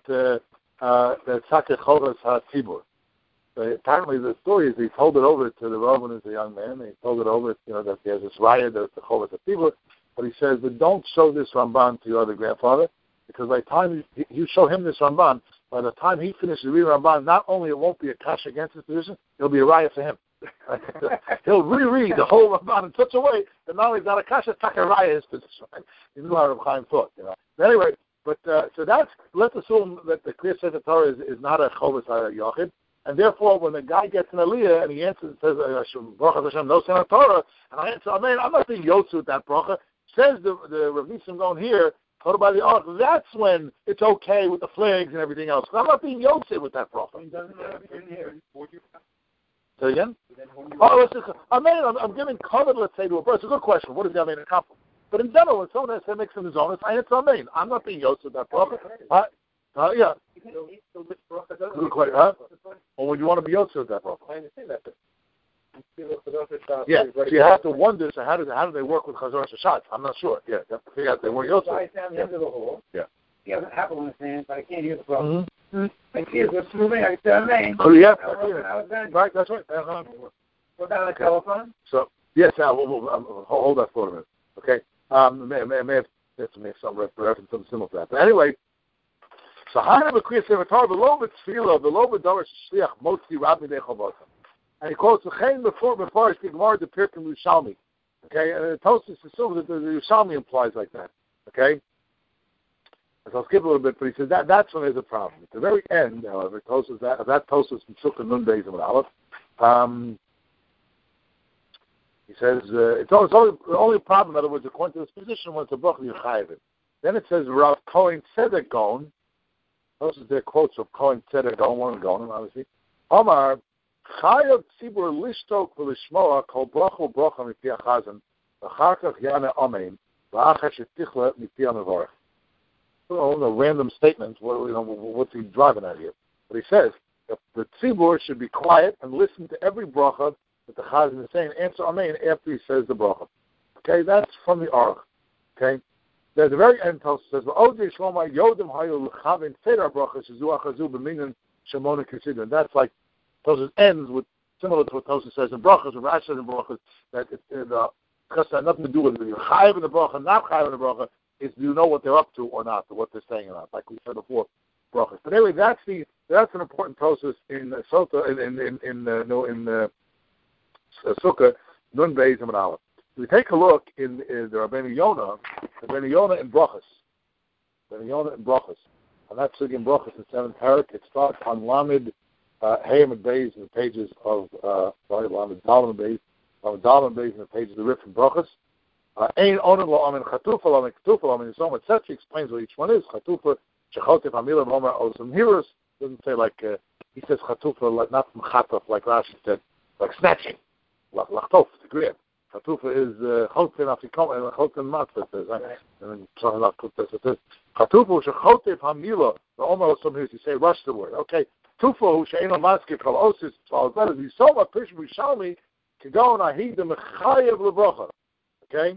[SPEAKER 1] Sakeh Chovas HaTzibur. Apparently, the story is he told it over to the Rav when he was a young man. And he told it over, that there's this riot, there's the Chovas HaTzibur. But he says, but don't show this Ramban to your other grandfather, because by the time you show him this Ramban, by the time he finishes reading Ramban, not only it won't be a kash against his position, it'll be a riot for him. He'll reread the whole Ramban in such a way that not only is not a kash, it's not a riot his position. Right? You know how Reb Chaim thought. But anyway, so that's, let's assume that the Kriyas Torah is not a Chovas HaYachid, and therefore when the guy gets an Aliyah and he answers and says, Baruch Hashem, no Sen Torah, and I answer, Amen, I'm not being yotzu with that bracha. Says the Rav Nisim going here, told by the Aruch, that's when it's okay with the flags and everything else. I'm not being yotzei with that bracha. Say again? I'm giving cover, let's say, to a person. It's a good question. What does that mean in conflict? But in general, when someone makes him his own, I answer Amen. I'm not being yotzei with that bracha. Yeah. Good question, huh? Or when you want to be yotzei with that bracha. I understand that. Yeah, so you have to wonder, so how do they work with Chazor Shashat? I'm not sure. Yeah, you have to figure out they weren't yotzei.
[SPEAKER 2] So I stand at the end of the hall.
[SPEAKER 1] Yeah.
[SPEAKER 2] He has an apple in his hand, but I can't hear the problem. I see it, what's moving, I say Amen.
[SPEAKER 1] Oh, yeah.
[SPEAKER 2] Right,
[SPEAKER 1] that's right.
[SPEAKER 2] Put down the telephone.
[SPEAKER 1] So, yes, we'll hold that for a minute. Okay? May have some reference, something similar to that. But anyway, so Hana B'Kriyas Torah, below the Tefillah, below the Darash Shliach, Motzi Rabbi Dechavot. And he quotes the Chaim before the Gemara, the Pirkim Yerushalmi. Okay, and the Tosfos assumes that the Yerushalmi implies like that. Okay, so I'll skip a little bit, but he says that's when there's a problem. At the very end, however, Tosfos that Tosfos from Sukkah Nun Beis and Aleph. He says it's only a problem. In other words, according to this position, when it's a bracha you're chayav. Then it says Rav Kohen Tzedek Gaon. Those are their quotes of Kohen Tzedek Gaon, one Gaon, obviously. Omar. Chayav tzibur lishtok v'lishmoa kol bracha bracha mipi hachazan v'achar kach yana amen v'achar shetichla mipi hamavarach. The random statements. What's he driving at here? But he says the tzibur should be quiet and listen to every bracha that the chazan is saying. Answer amen after he says the bracha. Okay, that's from the Aruch. Okay, at the very end, Tosfos says v'odei shlomai yodim hayu l'chavin seder bracha shezu achazu b'minyan shemona k'sidron. And that's like Tosfos ends with similar to what Tosfos says in brachas, and Rashi says in brachas, that the chesed had nothing to do with it. You're chayav in the bracha, not chayav in the bracha, is do you know what they're up to or not, or what they're saying or not, like we said before, brachas. But anyway, that's the That's an important process in Sota, in Sukkah, Nun Beis and Aleph. We take a look in the Rabbeinu Yonah in Brachos. Rabbeinu Yonah in Brachos. And that's in Brachos in 7th parak. It starts on Lamed Hayim and Beis in the pages of Lamed Dalam and Beis. Lamed Dalam and Beis in the pages of the Rif and Brachos. Ein Onen Lo Amen Chatufa Lo Amen Ketufa Lo Amen Yisoma, etc. He explains what each one is. Chatufa Shechotif Hamila Momer Osam Hiros. Doesn't say like he says Chatufa, like not from Chatuf, like Rashi said, like snatching. Lachtof, the grip. Chatufa is Chotin Afikom and Chotin Matzah. And then something like Chatufa Shechotif Hamila the Omer Osam Hiros. You say rush the word. Okay. Tufa Hu She'eno Maskir Kol Osis Tzal Zed Yisoma Pish Mishalmi Kigon Ahid Mechayev LeBrocha. Okay.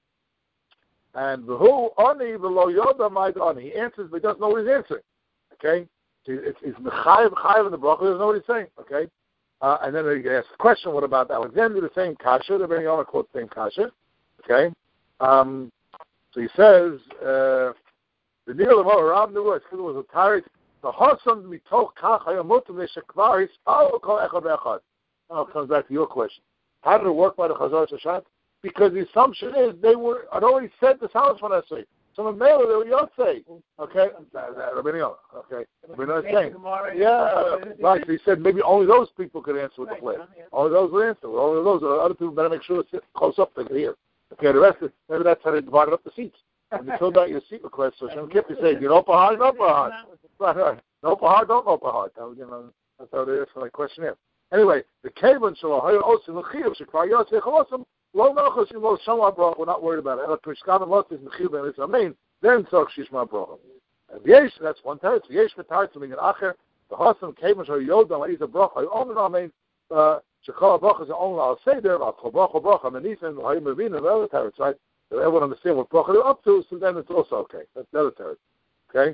[SPEAKER 1] And who Ani V'Lo Yoda Ma'id Ani. He answers, but he doesn't know what he's answering. Okay. It's Mechayev in the Bracha. He doesn't know what he's saying. Okay. And then he asks a question. What about Alexander? The same kasha. The Rabbeinu Yonah quotes the same kasha. Okay. So he says the near Lamar around the words because it was a tired. The Hasan mitoch kach hayamutim neshekvar hispalo kol echad ve'echad. Now it comes back to your question. How did it work by the Chazar Shashat? Because the assumption is I'd already said the Salus when I say. So the male they were Yotzei. Okay? Rabbeinu Yonah. Okay? Rabbeinu Yonah is saying. Yeah. Right. So he said maybe only those people could answer with the play. Only those would answer. Only those other people better make sure to sit close up they can hear. Okay, the rest is maybe that's how they divided up the seats. When you filled out your seat request, so Shem Kippur said, you know Pahar, no Pahar. Right. No Pahar, don't know Pahar. That's how they answer my questionnaire. Anyway, the Kavan Shalahayo Osim L'Chiv Shekvar Yotzei Chalosim. Lo Nochos Lo Shama Bracha. We're not worried about it. Ela Krishkav Lotis L'Chiv Ben It's Amen. Then Tzok Shishma Bracha. V'yesh, that's one teretz. V'yesh v'taretz L'Mingen Acher. The Hasan Kavan Shalahayo Yodam La'iz Bracha. Omen Amen. Shekal Bracha is only Al Seder. Al Bracha Bracha Menifin L'Hayim Mevin and the other teretz, right? So everyone understands what bracha they're up to. So then it's also okay. That's the other teretz. Okay.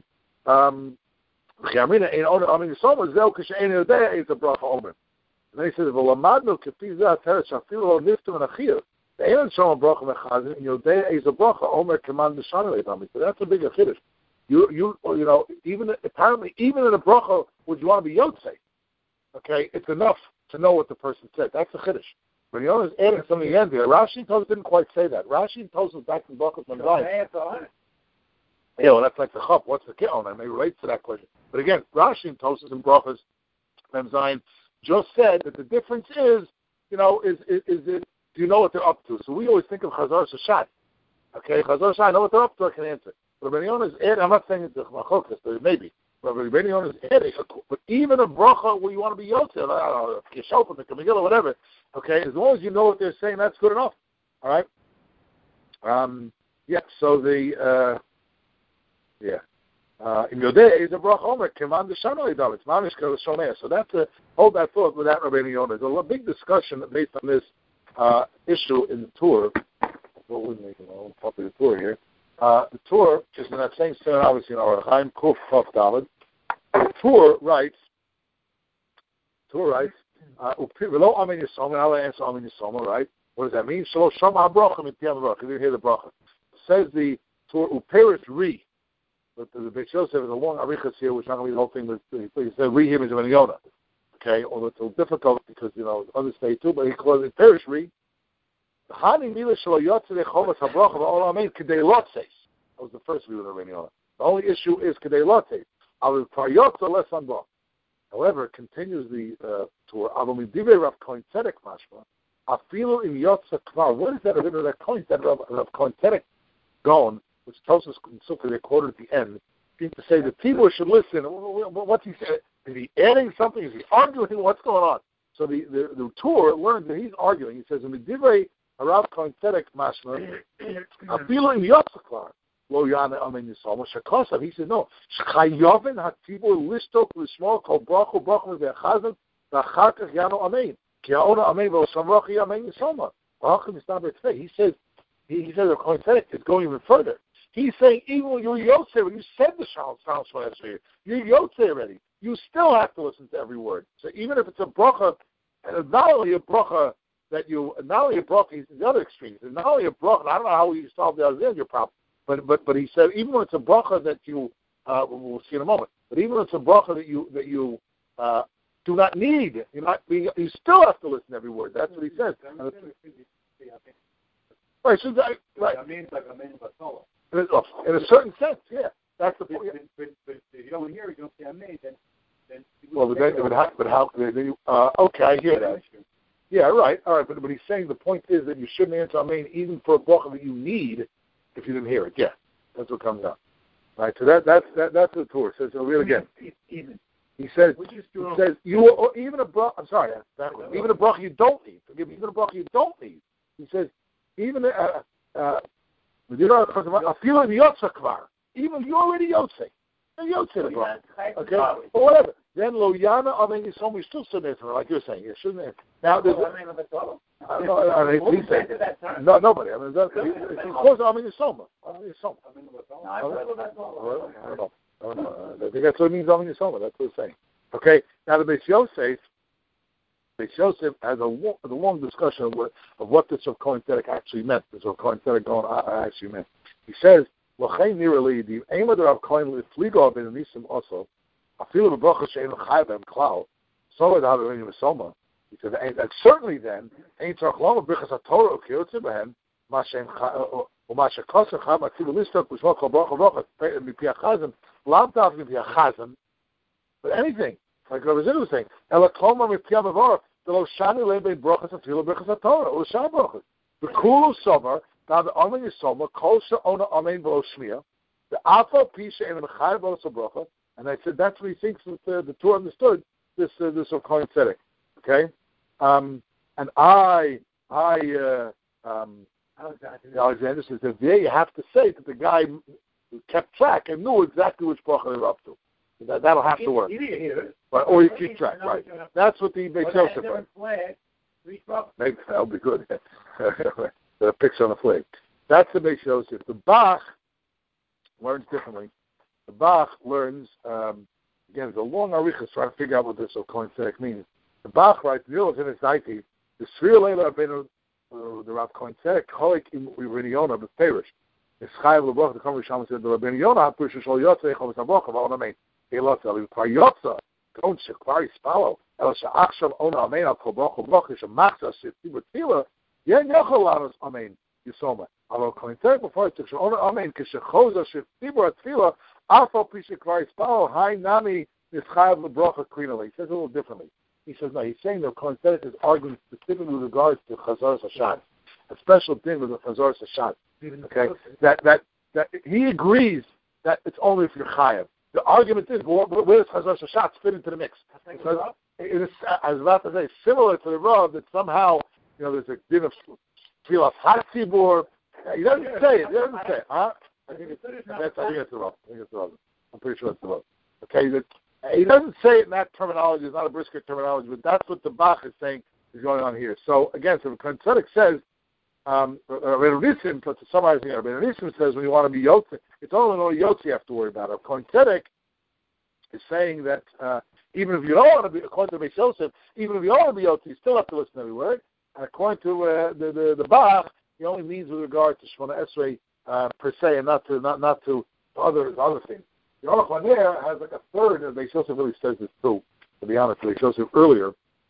[SPEAKER 1] V'chiamina Ein Onen Amen Yisoma Zeu K'She'ein Yodei Eitz Bracha Omen. And then he says, "V'lamadnu k'pi zeh teretz shafilu lo niftu v'nachiv." The Ein Shom Bracha mechazin Yodei Eitz Bracha Omer Keman B'Shana Leitami. So that's a bigger chiddush. You know even apparently even in a bracha would you want to be yotzei? Okay, it's enough to know what the person said. That's a chiddush. But you know, there's adding something again there. Rashi and Tosfos didn't quite say that. Rashi and Tosfos back in Brachos Memzayin. Yeah, well, that's like the chop. What's the ki'on? And they relate to that question. But again, Rashi and Tosfos and Brachos Memzayin just said that the difference is, is it? Do you know what they're up to? So we always think of Chazar Shashat. Okay, Chazar Shashat, I know what they're up to. I can answer. But Rabbeinu Yonah is adding. I'm not saying it's the Machokas, but maybe. But Rabbeinu Yonah is adding. But even a bracha where you want to be Yotzei, Kishofim, the Megillah, whatever. Okay, as long as you know what they're saying, that's good enough. All right. Yeah. So the in Yodei is a bracha omer keman d'shana leidam. It's mamish kol shomeh. So that's hold that thought with that Rabbeinu Yonah. There's a big discussion based on this issue in the tour. What we're making a popular tour here. The tour is in that same sermon, obviously, in our Chaim Kuf Chav Daled. The tour writes. Below Amen Yisoma, I'll answer Amen Yisoma, right? What does that mean? So Shama Bracha Mitiyam Bracha. You didn't hear the bracha. Says the tour Uperis Ri. But the Beit Yosef is a long arichas here, which not going to be the whole thing. But he said Ri him is Rabbeinu Yonah. Okay, although it's a little difficult because others say too, but he calls it Uperis Ri. Hani Mila Shelo Yotzei Chomas Habracha V'Ol Amen Kedei Lotzeis. That was the first view of Rabbeinu Yonah. The only issue is Kedei Lotzeis. Avil Par Yotzei Less on Bracha. However, continues the tour. What is that of that Kohen Tzedek of Kohen Tzedek Gaon, which tells us they quoted at the end, seems to say that people should listen. What's he saying? Is he adding something? Is he arguing? What's going on? So the tour learns that he's arguing. He says, "Midivrei Harav Kohen Tzedek Mashma Afilu Im Yotzei Lo Yana Amen Yisoma Shekasav." He said, "No. Shchayovin Hatzibur Lishtok Lishmor Kol Bracha Bracha V'Echazan V'Acharkach Yano Amen Ki Ha'ona Amen V'Oshamrochi Amen Yisoma." He says the Kohen Tzedek is going even further. He's saying even when you're Yotzei, when you said the Shalom last year, you're Yotzei already. You still have to listen to every word. So even if it's a bracha, and it's not only a bracha that not only a bracha, he's the other extreme. It's not only a bracha. I don't know how you solve the other your problem. But he said even when it's a bracha that you we'll see in a moment. But even if it's a bracha that you do not need, you still have to listen to every word. That's what he says. Right. So right.
[SPEAKER 3] Means like a main basala.
[SPEAKER 1] In a certain sense, yeah. That's the point.
[SPEAKER 3] But if you don't hear it, you don't say amen, then
[SPEAKER 1] well, but how? Okay, I hear that. Yeah, right. All right, but he's saying the point is that you shouldn't answer amen even for a bracha that you need if you didn't hear it. Yeah, that's what comes out. Right. So that's the Torah says. So read again.
[SPEAKER 3] Even.
[SPEAKER 1] He says you or even a bracha. I'm sorry, even a bracha you don't need. Forgive me. Even a bracha you don't need. He says even even you already yotze. Okay, or whatever. Then lo yana amen yisoma, you still shouldn't answer like you're saying. You shouldn't answer. Now there's nobody. I mean, of course, amen yisoma. I think that's what it means. Amen yisoma. That's what it's saying. Okay. Now the Beis Yosef has a long discussion of what this Rav Kohen Tzedek actually meant. This Rav Kohen Tzedek going actually meant. He says, "L'chein nirali the aim of the Rav Kohen l'fligo ben nisim also. I feel the bracha she'en l'chayvem klal. So that having in Soma." He said, and certainly then, ain't tzarich lama brichas haTorah u'kiyotze behen ma she'en u'ma she'koser chayv matziv l'listok b'shmo kol bracha mipi hachazim lam tav mipi hachazim, but anything. Like Rabbi Zinn was saying, Ela Kloma Mipiyah Mavor, the Lo Shani Lebe Brochas and Tefillah Brochas HaTorah, or Shah Brochas. The Kulu Somer, now the Amen Yisoma, Kol She'ona Amen V'lo Shmiya, the Alpha Pisha and the Mechayah V'lo Brocha, and I said that's what he thinks that the Torah understood this Rav Kohen Tzedek. Okay, and Alexander says that there you have to say that the guy kept track and knew exactly which bracha they were up to. That'll have to work. Right, or you keep track, right. That's what the Beis Yosef Maybe that'll be good. The picture on the flag. That's the Beis Yosef. The Bach learns differently. The Bach learns, again, it's a long arichas trying to figure out what this Rav Kohen Tzedek means. The Bach writes, Nilos in his Zaiti, the Sri Leila Rabbeinu, the Rav Kohen Tzedek, Cholik im Riniyona, the Perish. The Chayav L'Broch, the Kohen Risham said, the Rabbeinu Yonah, Push Shol Yotzei, Chovis HaBroch, V'on Amen. כבר יוצא, כמון שכבר יספלו, אלא שעכשיו עונה אמן על כל ברוך וברוך, שמחצה שציבור תפילה, ין יכול לענות אמן יסומה. אבל כהנתק בפועל, כשעונה אמן, כשחוזה שציבור התפילה, אף על פי שכבר יספלו, היי נמי נסחייב לברוך הקרינלי. He says it a little differently. He says, no, he's saying that Kohen is arguing specifically with regards to Chazaras Hashat, a special thing with the Chazaras Hashat. Okay? That he agrees that it's only if you're chayav. The argument is, where does Chazaras Hashat fit into the mix? Because it is, I was about to say, similar to the Rav, that somehow, there's a din of Tfilas HaTzibur. He doesn't say it. Huh? I think it's the Rav. I'm pretty sure it's the Rav. Okay, he doesn't say it in that terminology. It's not a brisker terminology, but that's what the Bach is saying is going on here. So, again, the Kohen Tzedek says, Rabbeinu Nissim, to summarize here, Rabbeinu Nissim says when you want to be Yotze, it's only Yotze you have to worry about. Kohen Tzedek is saying that even if you don't want to be, according to Beis Yosef, even if you don't want to be Yotze, you still have to listen to every word. And according to the Bach, he only means with regard to Shemona Esrei per se, and not to other things. The Aruch LaNer has like a third, and Beis Yosef really says this too. To be honest, Beis Yosef earlier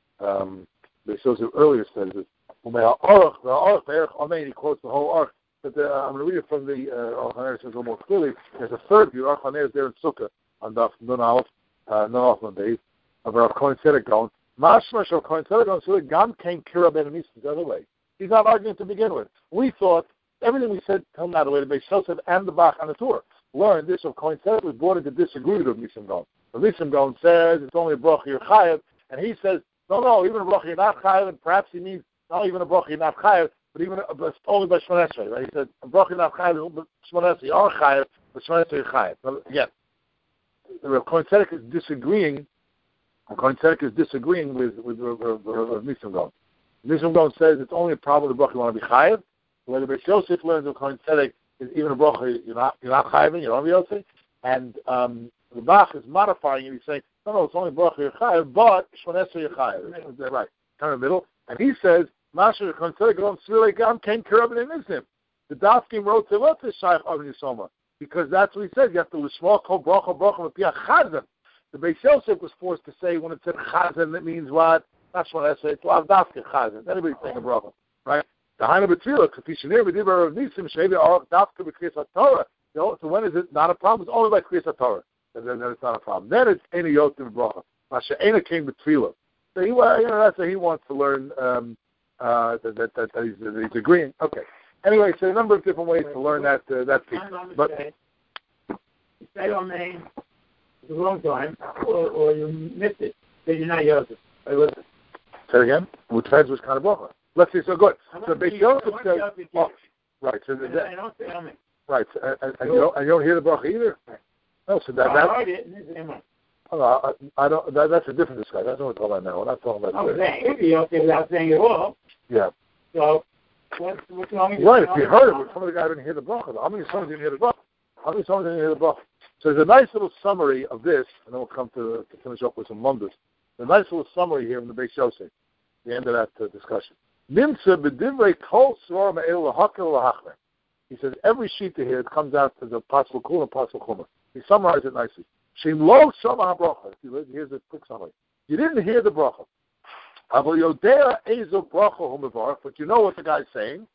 [SPEAKER 1] says this. He quotes the whole Aruch, but I'm going to read it from the Aruch LaNer. It says a little more clearly. There's a third view. Aruch LaNer is there in Sukkah on Daf Nun Aleph days of Rav Kohen Tzedek going. Mashmash Rav Kohen Tzedek going. So Gam came Kira Ben Anis the other way. He's not arguing to begin with. We thought everything we said come out of the way to Beis Yosef and the Bach on the Torah. Learned this of Kohen Tzedek was brought in to disagree with Nissim Gaon. So Nissim Gaon says it's only a bracha you're chayav, and he says no, even a bracha you're not chayav, and perhaps he means not even a bracha you're not chayav, but even only by Shemona Esrei, right? He said a bracha you're not chayav, but Shemona Esrei you are chayav, but Shemona Esrei you're chayav. But again, the Kohen Tzedek is disagreeing. Kohen Tzedek is disagreeing with Nissim Gaon. Nissim Gaon says it's only a problem with the bracha you want to be chayav. The way the Beis Yosef learns of Kohen Tzedek is even a bracha you're not chayaving, you don't be Yosef, and the Bach is modifying it. He's saying no, it's only bracha you're chayav, but Shemona Esrei you're chayav. Right, kind of the middle. And he says, Masher Kohen Tzedek Gam Svilei Gam Ken Kirab and Nissim. The Dafkim wrote to what is Shaykh Avin Yisoma. because that's what he said. You have to Lishma Kol Bracha Bracha V'Pia Chazan. The Beis Yosef was forced to say when it said Chazan, that means what? That's what I say. It's Lavdafke Chazan. Anybody's saying a bracha, right? The Haina B'Tfilah, K'Tishanir B'Dibar of Nisim Shevi Arach Dafke B'Kriyas HaTorah. So when is it not a problem? It's only by Kriyas HaTorah. And then it's not a problem. Then it's Eina Yotim Bracha. Masha Eina came B'Tfilah. So he, that's what he wants to learn. That he's agreeing. Okay. Anyway, so a number of different ways to learn that piece. But
[SPEAKER 3] you say your name at the wrong time, or you missed it, then you're not Yosef.
[SPEAKER 1] Say it again. Which heads was kind of bracha. Let's see. So good. So Beis Yosef says, right. So
[SPEAKER 3] I don't say Amen.
[SPEAKER 1] Right. And you don't hear the bracha either. No. So that.
[SPEAKER 3] I heard it.
[SPEAKER 1] I don't. That's a different discussion. That's what we're talking about now. We're not talking about.
[SPEAKER 3] I'm saying if you without saying it all.
[SPEAKER 1] Yeah.
[SPEAKER 3] So what's wrong with
[SPEAKER 1] right? If you heard it, but some of the guy didn't hear the bracha. How many someone didn't hear the bracha? How many someone didn't hear the bracha? So there's a nice little summary of this, and then we'll come to finish up with some lumdus. A nice little summary here in the Beis Yosef, the end of that discussion. Nimsa b'divrei kol svar me'el lahakel lahachmer. He says every sheet here it comes out to the Pasuk Kul and Pasuk Chumah. He summarized it nicely. Shem lo shama bracha. Here's a quick summary. You didn't hear the bracha. Aval yodea ezo bracha hu mevarach, but you know what the guy's saying.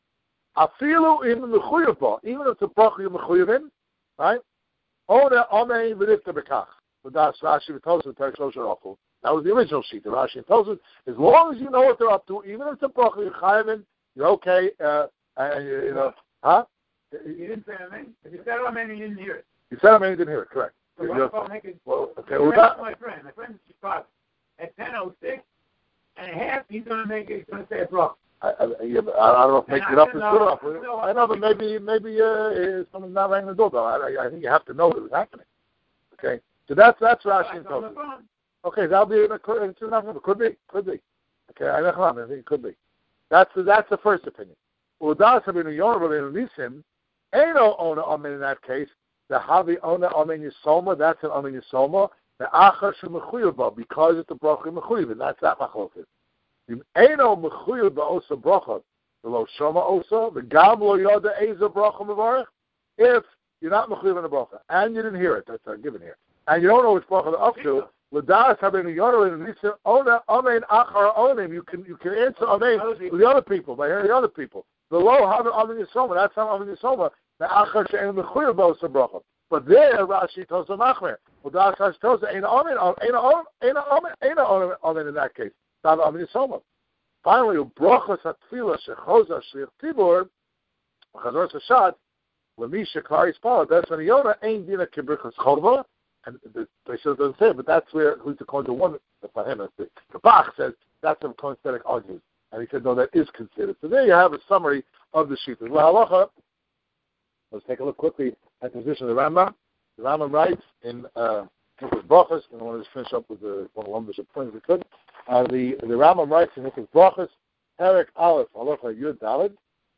[SPEAKER 1] Afilu in mechuyev ba, even if it's a bracha you're mechuyev in, right? Ona amein v'nifta bekach. V'das Rashi v'tos v'perek shlosh arachul. That was the original sheet. The Rashi tells us, as long as you know what they're up to, even if it's a bracha you're chayav in, you're okay. You know, huh?
[SPEAKER 3] You didn't say Amen. If you said Amen, you didn't hear it.
[SPEAKER 1] You said Amen, you didn't hear it. Correct.
[SPEAKER 3] So okay. My friend is Chicago. At 10:06 and a half, he's going to say a bracha.
[SPEAKER 1] I don't know if making it up is good enough. I know, but maybe someone's not ringing the doorbell. I think you have to know what was happening. Okay, so that's Rashi and Tosfos. Okay, that'll be enough. It could be. Okay, I think it could be. That's the first opinion. Udas Rabbeinu Yonah Rabbeinu Nisim, Eino Ona Amen in that case. The Havi Ona Amen Yisoma, that's an Amen Yisoma. The Achar Shemechuyava, because it's a bracha Mechuyav, and that's that machlokes. Eino Mechuyav Osa bracha, the Lo Shoma Osa, the Gam Lo Yoda Eza bracha Mevarech. If you're not Mechuyav in the bracha and you didn't hear it, that's given here, and you don't know which bracha they're up to. L'das Rabbeinu Yonah Rabbeinu Nisim Ona Amen Achar Onim. You can answer Amen with the other people by hearing the other people. The low Havi Amen Yisoma, that's not Amen Yisoma. The Achar She'en Mechuyav Osa bracha. But there, Rashi tells the Machmer. Well, Rashi tells the Eina Amen in that case. Not Amen Yisoma. Finally, Brachas HaTfilah Shechoza Shliach Tibur Chazor Sashat L'mi Sheklar Yispal. That's when Yonah Ein Dina Kibrichas Cholva, and they still doesn't say it, but that's where who's according to one. Not him. The Bach says that's what Kohen argues, and he said no, that is considered. So there you have a summary of the sheet. Halacha. Let's take a look quickly at the position of the Rambam. The Rambam writes in Hilchos Brachos, and I want to just finish up with one of the Lumdus points we could. The Rambam writes in Hilchos Brachos, Perek Aleph, Halacha Yud Daled.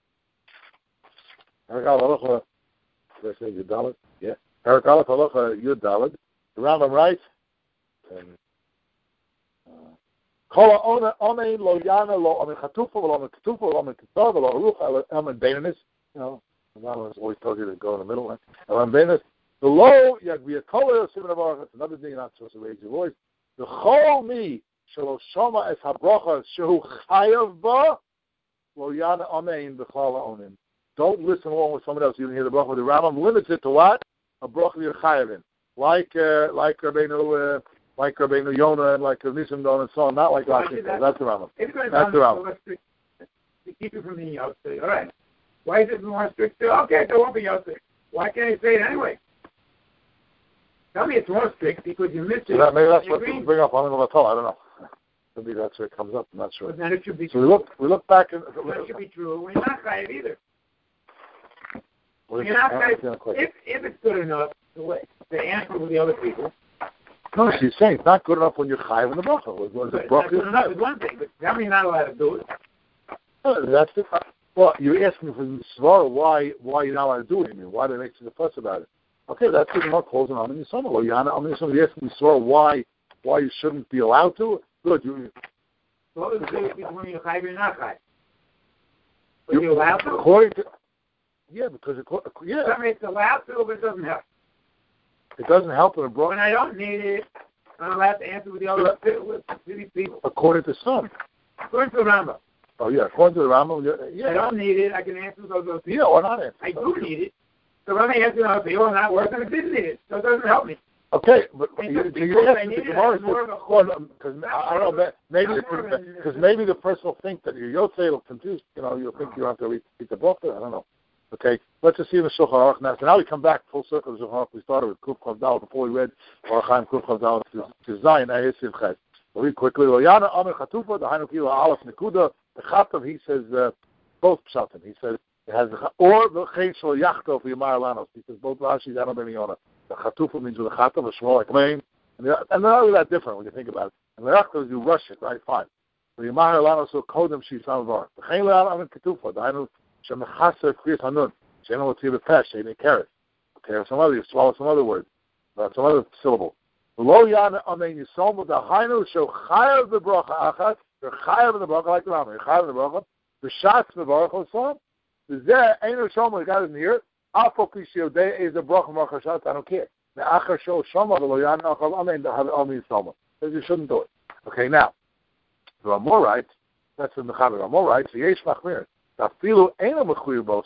[SPEAKER 1] Perek Aleph, Halacha, did I say Yud Daled? Yeah. Perek Aleph, Halacha Yud Daled. The Rambam writes, Kol ha'omen omein lo yana lo omen chatufa lo omen ketufa lo omen ketov lo arucha omen beinanis. You know, the Rambam always told you to go in the middle. Omen beinanis. The low yagvia kol simon avarach. That's another thing you're not supposed to raise your voice. The chol mi shelo shoma es habrocha shehu chayav ba lo yana omein b'chol ha'onim. Don't listen along with someone else. You didn't hear the bracha. The Rambam limits it to what? A bracha you're chayav in. Like Rabbeinu Yonah and like Nisim Don and so on, not like Rashi. That's the Rambam. That's the Rambam.
[SPEAKER 3] To keep it from being Yosef. All right. Why is it more strict? Okay, there won't be Yosef. Why can't I say it anyway? Tell me it's more strict because you missed it.
[SPEAKER 1] Maybe that's what people bring up. I don't know. Maybe that's where it comes up. I'm not sure.
[SPEAKER 3] But then it should be
[SPEAKER 1] so we look back and
[SPEAKER 3] that should be true. We're not chayav either. You're not chayav. If it's good enough to answer with the other people.
[SPEAKER 1] No, she's saying it's not good enough when you're chayav in the bracha.
[SPEAKER 3] It's not good enough is one thing, but tell me you're not allowed to do it.
[SPEAKER 1] That's it. Well, you're asking for the svara why you're not allowed to do it. I mean, why they make such a fuss about it? Okay, that's good enough. Closing on in summer. Well, you're asking the svara why you shouldn't be allowed to. Good.
[SPEAKER 3] What was the difference between you're chayav and not chayav? Are you allowed to?
[SPEAKER 1] Yeah, because
[SPEAKER 3] That makes the last two, but it doesn't help.
[SPEAKER 1] It doesn't help in a broad.
[SPEAKER 3] When I don't need it, I'm allowed to answer with the other people.
[SPEAKER 1] According to some.
[SPEAKER 3] According to the Rambam.
[SPEAKER 1] Oh, yeah, according to the Rambam, yeah.
[SPEAKER 3] I don't need it, I can answer with those people.
[SPEAKER 1] Yeah, or not answer.
[SPEAKER 3] I do need it. So when I answer with other people, I'm not working, I didn't need it. So it doesn't help me.
[SPEAKER 1] Okay, but you're asking the Gemara, because I don't know, maybe the person will think that your Yotzei will confuse, you'll think you have to read the book, I don't know. Okay, let's just see the Shulchan Aruch now. So now we come back full circle to Shulchan Aruch. We started with Kuf Chav Daled before we read Orach Chaim Kuf Chav Daled to Zayin Ayesiv Ches. We'll read quickly. Loyana Amir Chatufa, the Hainu Kila Aleph Nekuda, the Chatav, he says, both Pshatim. He says, it has, or the Chen Shal Yachto for Yamar Lanos. He says, both Rashi's Adam Ben Yonah. The Chatufa means with the Chatav, a small like lane. And they're not really that different when you think about it. And the Yachto is you rush it, right? Fine. The Yamar Lanos will code them, she's on var. The Chen Shal Amir Chatufa, the Hainu Shemechaser Kriyas Hanun. She didn't see the pesh, she didn't carrot. Okay, you swallow some other word, some other syllable. Lo yana amen yisoma the hainu show chayav the bracha achat, you're chayav the bracha like the Rambam, you're chayav the bracha, the shots the bracha so. The zeh ain't shoma the guy doesn't hear it. Afo kishio day is the bracha bracha shots. I don't care. The achar show shoma the lo yana achav amen the have amen yisoma. Says you shouldn't do it. Okay, now the Ramah writes. That's in the Chaver Ramah writes. Yesh machmir. Still, even if you're not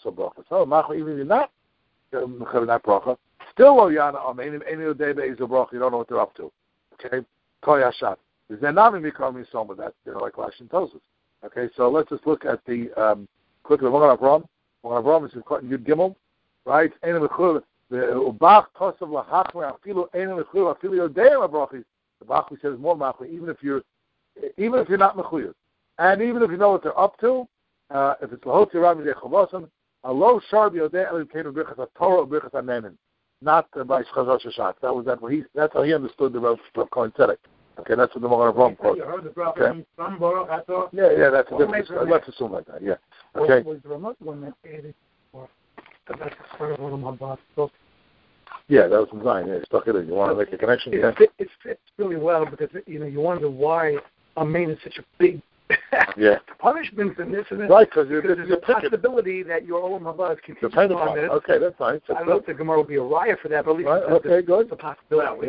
[SPEAKER 1] bracha, still Yana Amen. Any day is a bracha, you don't know what they're up to. Okay, Koyashat. Is there not even becoming some of that? Like Rashi tells us. Okay, so let's just look at the quickly. We're going to Avram. Is in Yud Gimel, right? The Ubach Tosav Lahachmer Afilu Ein Mechuyv Afilu Yodeim Abrachis. The Bach says more Machmer, even if you're not Mechuyv, and even if you know what they're up to. If it's lahot yiram yidei chavasim, a low sharb yodei elim keinu birchas haTorah or birchas hanenin, not by Chazar Shashat. That's how he understood the Rav Kohen Tzedek. Okay, that's what the Magen Avraham quotes. Okay. Yeah, that's a different. Let's assume like that. Yeah. Okay.
[SPEAKER 2] Was the remote one that added, or that's part of one of my boss?
[SPEAKER 1] Yeah, that was from Zion. Yeah, stuck it in. You want to make a connection?
[SPEAKER 2] It fits really well because you wonder why Amen is such a big. Punishments and this and that.
[SPEAKER 1] Right, because
[SPEAKER 2] there's a possibility that your Olam Haba is contingent on this.
[SPEAKER 1] Okay, that's fine.
[SPEAKER 2] I don't know if the Gemara will be a riot for that, but at least
[SPEAKER 1] good.
[SPEAKER 2] It's a possibility.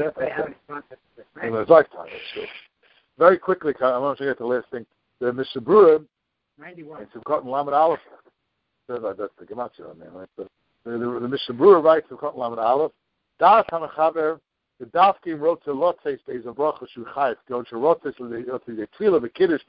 [SPEAKER 1] In his lifetime, that's true. Very quickly, I want to get the last thing. The Mishnah Berurah,
[SPEAKER 3] 91.
[SPEAKER 1] It's Sukkot and Lamed Aleph. That's the Gematria on there, right? The Mishnah Berurah writes Sukkot and Lamed Aleph. Das HaMechaber, the Dafkim wrote to Lotzeis Beis Abracha Shu Chayef. Go to Lotzeis with the Tefillah, the Kiddush.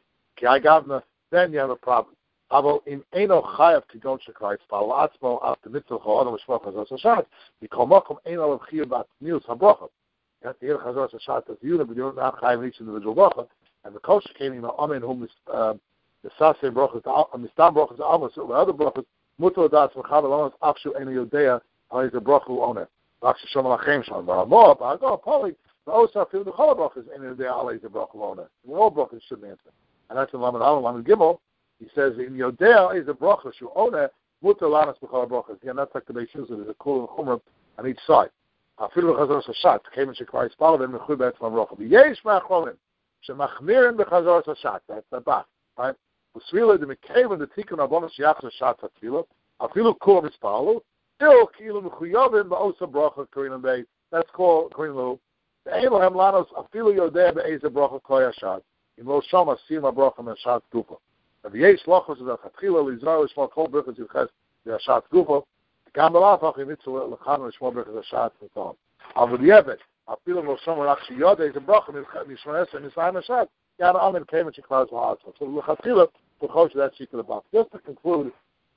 [SPEAKER 1] Then you have a problem. Avo in eno chayav kidon shekayis pal atzmo af the mitzvah chol mishpach chazar sashat. Mikol makom eno lev chiyuv bat nius habracha. You have to hear chazar sashat as you, but you're not chayav each individual bracha. And the kosher came in the amen whom the saseh brachas, the mistam brachas, the avos, the other brachas. Muto das v'chav elamas afshu eno yodea ha'is a bracha u'oner. Afshu shom lachem shom v'hamor ba'agol poli v'osar fil the chol brachas eno yodea ha'is a bracha u'oner. All brachas shouldn't answer. And that's in Lamed Aleph, Lamed Gimel. He says in Yodea is a bracha shu ona mutar lanas b'chol brachas. Again, that's like the Beis Yosef. There's a kol and chumrah on each side. Afilu b'chazar sashat came in shekvar yispalav and mechuy be'etzma bracha. V'yesh ma'achronim shemachmirin b'chazar sashat. That's the bach, right? Usvila the mekayv and the tikkun abonos yach sashat hatfila. Afilu kol mispalav. Still kilu mechuyavim ba'osa bracha karinam bey. That's called karinam lu. The Elohim lanos afilu Yodea be'ez a bracha koyashat. In Lo Shama Sima Bracha Meshat Gufa. If Yesh Lochos is a Chatchila Lizar Lishma Kol Berachas Yuches Yashat Gufa. Gam Belafach in Mitzvah Lechan Lishma Berachas Yashat Gufa. Avod Yevet Afilu Lo Shama Rakshi Yodeh is a Bracha Mishmanes and Misayim Yashat. Yana Amen came and she clouds Lahadza. So Lechatchila L'chosh that sheet of the box. Just to conclude,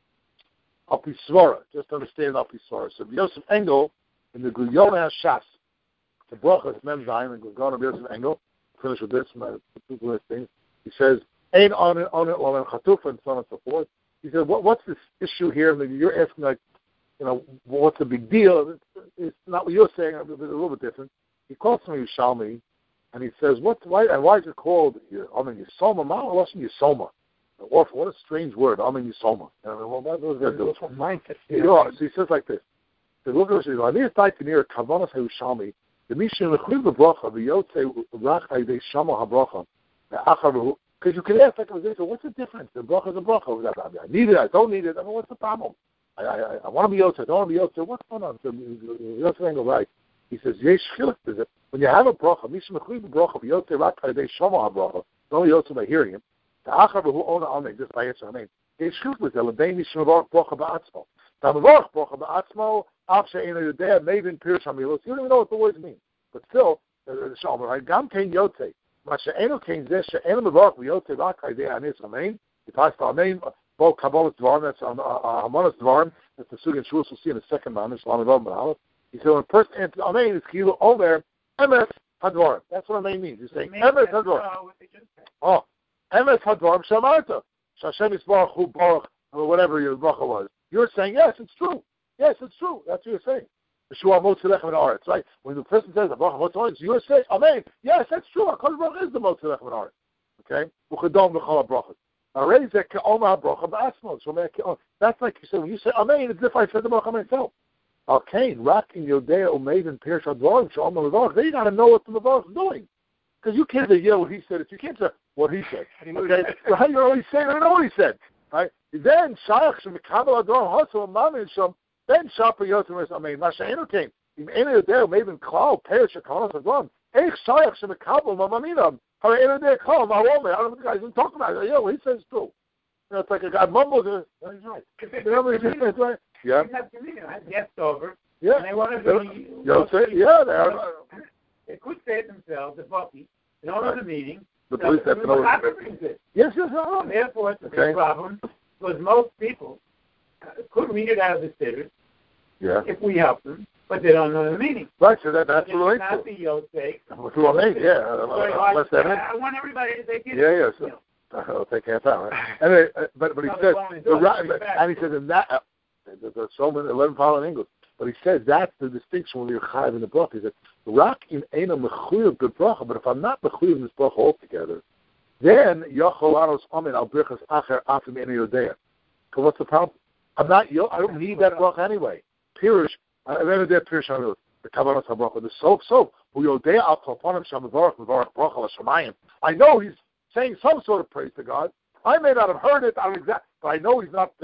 [SPEAKER 1] Apisvara. Just to understand Apisvara. So Yosef Engel in the Guyona Shas, the Bracha is Mem Zayin and Guyona Yosef Engel. Finish with this, my two things. He says, "Ain't on it, and chatufa, and so on and so forth." He said, "What's this issue here?" And you're asking, like, what's the big deal? It's not what you're saying. It's a little bit different. He calls me Yishalmi, and he says, "Why is it called? Yisoma? Ma Lashon Yisoma? Awful. What a strange word. Yisoma. What was that do?
[SPEAKER 2] That's what mine says.
[SPEAKER 1] So he says like this. He says, "Look at this. I need a type near Kavanas Yishalmi." The Mishnah Lechuyv Bracha v'Yotzei Rach Haydei Shama HaBracha. Because you can ask like, what's the difference? The bracha is a bracha. I need it. I don't need it. What's the problem? I want to be Yotze. I don't want to be Yotze. What's going on? So Yotze ain't right. He says, Yesh Chilik is it. When you have a bracha, Misha Mechuyev bracha, Yotze Rak Kadei Shama HaBracha, don't Yotze by hearing him. The Achar Behu Ona Amen, just by Yetzer Amen. Yesh Chilik is it. Lebei Misha Mevarach bracha ba'atzmo. Ta Mevarach bracha ba'atzmo, Av She'ena Yodea, Mevin Pirush HaMilos. You don't even know what the words mean. But still, Shalom, right? Gam Kein Yotze. Ma She'ena Kein Zeh, She'ena Mevarach, Yotze Rak Kadei Anis Amen. It has to Amen. Bo Kabbalah Dvarim, that's Hamonas Dvarim, that's the Sugan Shul, we'll see in the second man, Shalom Avav Malach. He said, when a person answers Amen, it's Kilo Omer, Emes Hadvarim. That's what Amen means. He's saying, Emes Hadvarim. Oh, Emes Hadvarim Shamarta. Shashem Yisbarach Hu Baruch, or whatever your bracha was. You're saying, yes, it's true. Yes, it's true. That's what you're saying. Yeshua Motzilech Min Haaretz, right? When the person says, Bracha Motzilech, you're saying, Amen. Yes, that's true. HaKadosh Baruch Hu is the Motzilech Min Haaretz. Okay? Uchadom B'chol HaBrachot. That's like you said, when you say Amen, it's as if I said the bracha myself. Okay, Rakin Yodea Umeid Pirush HaDvarim Shalom Mevarach. They got to know what the Mevarach is doing, because you can't say what he said. If you can't say what he said, okay, right? You're only saying I don't know what he said, right? Then Shayach Shemikabel Advarim Hasul Mamin Shom. Then Shapar Yotzim Amen. Mashainu came. Im Ena Yodea Umeid Klal Pirush HaKadosh Advarim. Eich Shayach Shemikabel Mamaminam. I don't know what the guy's even talking about. Yeah, what he says is true. It's like a guy mumbles. He's right. That's right. Yeah.
[SPEAKER 3] I guessed over.
[SPEAKER 1] Yeah.
[SPEAKER 3] And they want to be.
[SPEAKER 1] Yeah, they are.
[SPEAKER 3] They could say it themselves, the Bucky, in all of the meeting.
[SPEAKER 1] The police have to know. Yes.
[SPEAKER 3] Therefore, it's a big problem, because most people could read it out of the Siddur if we help them. But they don't know the meaning.
[SPEAKER 1] Right, so that's what
[SPEAKER 3] it's not the Yosef.
[SPEAKER 1] What do I mean? Yeah.
[SPEAKER 3] I want everybody to take it.
[SPEAKER 1] Yeah. So, I'll take half hour. Right? Anyway, but he says, and he says in that, there's so many 11 following English. But he says that's the distinction when you're chayiv in the bracha. He said, "Rak in ena mechuyev good bracha." But if I'm not mechuyev in this bracha altogether, then yachol anos amen al brichas acher afim ena yodea. Because what's the problem? I don't need that bracha anyway. Pirush. I never did Pirush HaMilos. The Kabbalah HaBracha. The soap. Who Yodea Al Toponim Sham Mevarach Bracha LaShamayim. I know he's saying some sort of praise to God. I may not have heard it, but I know he's not,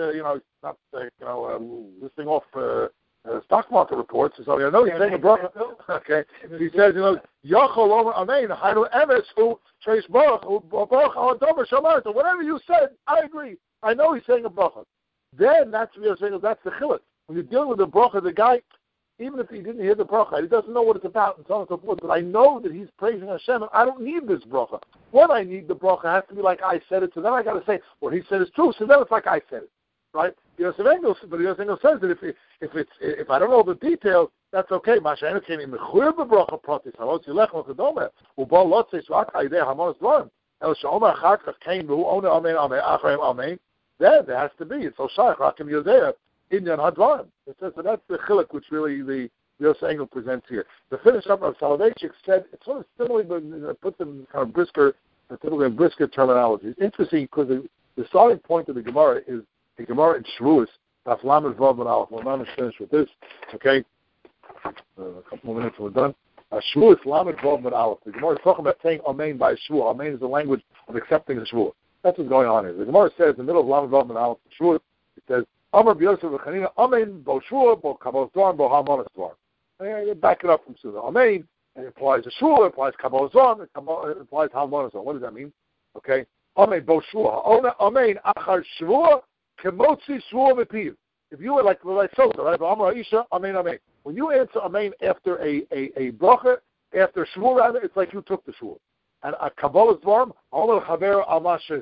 [SPEAKER 1] listing off stock market reports. So I know he's saying a bracha. Okay. He says, Yachol Omer Amen. Hainu Emes Hu Sheish Baruch Hu Baruch Al Domer Shamarta. Whatever you said, I agree. I know he's saying a bracha. Then that's what you're saying. That's the chiluk. When you're dealing with the bracha, the guy, even if he didn't hear the bracha, he doesn't know what it's about, and so on and so forth, but I know that he's praising Hashem, and I don't need this bracha. When I need the bracha, it has to be like I said it, so then I got to say, what he said is true, so then it's like I said it, right? Yosef Engel says that if I don't know the details, that's okay. Masha came in mechuyev bracha pratis, halot yilech l'kadomer, ubal lotzes rak ha'idei hamonas dvarim, el she'omer achar kach came v'hu oner amen amen acharem amen. Then there has to be. It's so shayach rakim yodea. Inyan Hadvarim. It says, so that's the chiluk which really the Yosef Engel presents here. The finish up of Soloveitchik said, it's sort of similar, but puts in kind of brisker terminology. It's interesting because the starting point of the Gemara is the Gemara in Shavuos, Daf Lamed Vav and Aleph. We're not finished with this, okay? A couple more minutes and we're done. Shavuos, Lamed Vav and Aleph. The Gemara is talking about saying Amen by Shavuot. Amen is the language of accepting the Shavuot. That's what's going on here. The Gemara says in the middle of Lamed Vav and Aleph, Shavuot, it says, Amar b'Yosef v'Chanina, Amen, bo Shua, bo Kabbalah Dvarim, bo Hamonas Dvarim. Back it up from Suda. Amen, it implies a Shua, it implies Kabbalah Dvarim, it implies Hamonas Dvarim. What does that mean? Okay. Amen, bo Shua. Amen, achar Shua, kemotzi Shua v'piv. If you were like Sota, right? Amar Isha, Amen, Amen. When you answer Amen after a bracha, after Shua rather, it's like you took the Shua. And a Kabbalah Dvarim, Amar Chaver Amash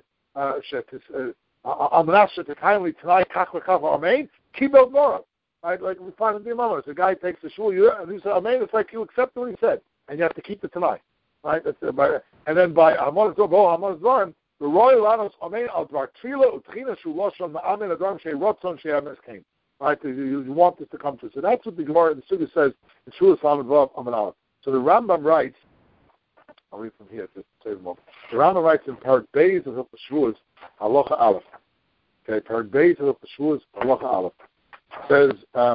[SPEAKER 1] Amnasha to kindly tonight, Amen, Kibel Nora. Right? Like we find in the Imam, the guy takes the shul, and he says, Amen, it's like you accept what he said, and you have to keep it tonight. Right? And then by Hamonas Dvarim, the royal lanos Amen al Dvar Tfila, Utrina Shuloshon, the Amen Advarim Shei Rotzon Shei Ames came. Right? You want this to come true. So that's what the Gemara, the Suga says, in Shulas Lamed Vav Amen Aleph. So the Rambam writes, I'll read from here to save a moment. The Rambam writes in Parak Beis of the Shavuos, Halacha Aleph. Okay, Parak Beis of the Shavuos, Halacha Aleph. Says,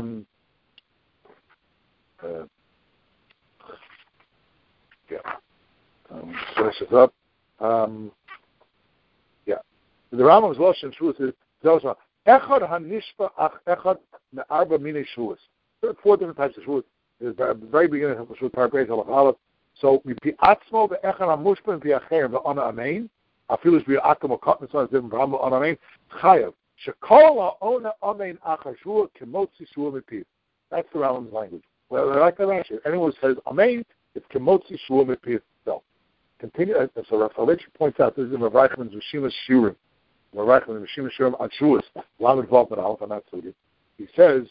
[SPEAKER 1] finish this up. The Rambam's Lashon Shavuos is, Echad hanishpa ach echad me'arba minei shuas. There are 4 different types of shuas. At the very beginning of Shul Paraphrase Halach. So mipi atzmo ve'echad hamushpa mipi acher ve'ana amein. Afilu shbi atam okatnis on different from ana amein. Chayav shekol ha'ona amein achar shua kemotzi shua mipi. That's the Rambam's language. Well, like the Rashi. Anyone who says amein, it's kemotzi shua mipi itself. Continue. So Rav Rich points out this is in Rav Reichman's Rishimas Shurim. Rav Reichman's Rishimas Shurim on Shuas. Lamed Vav and Aleph on that sugi. He says.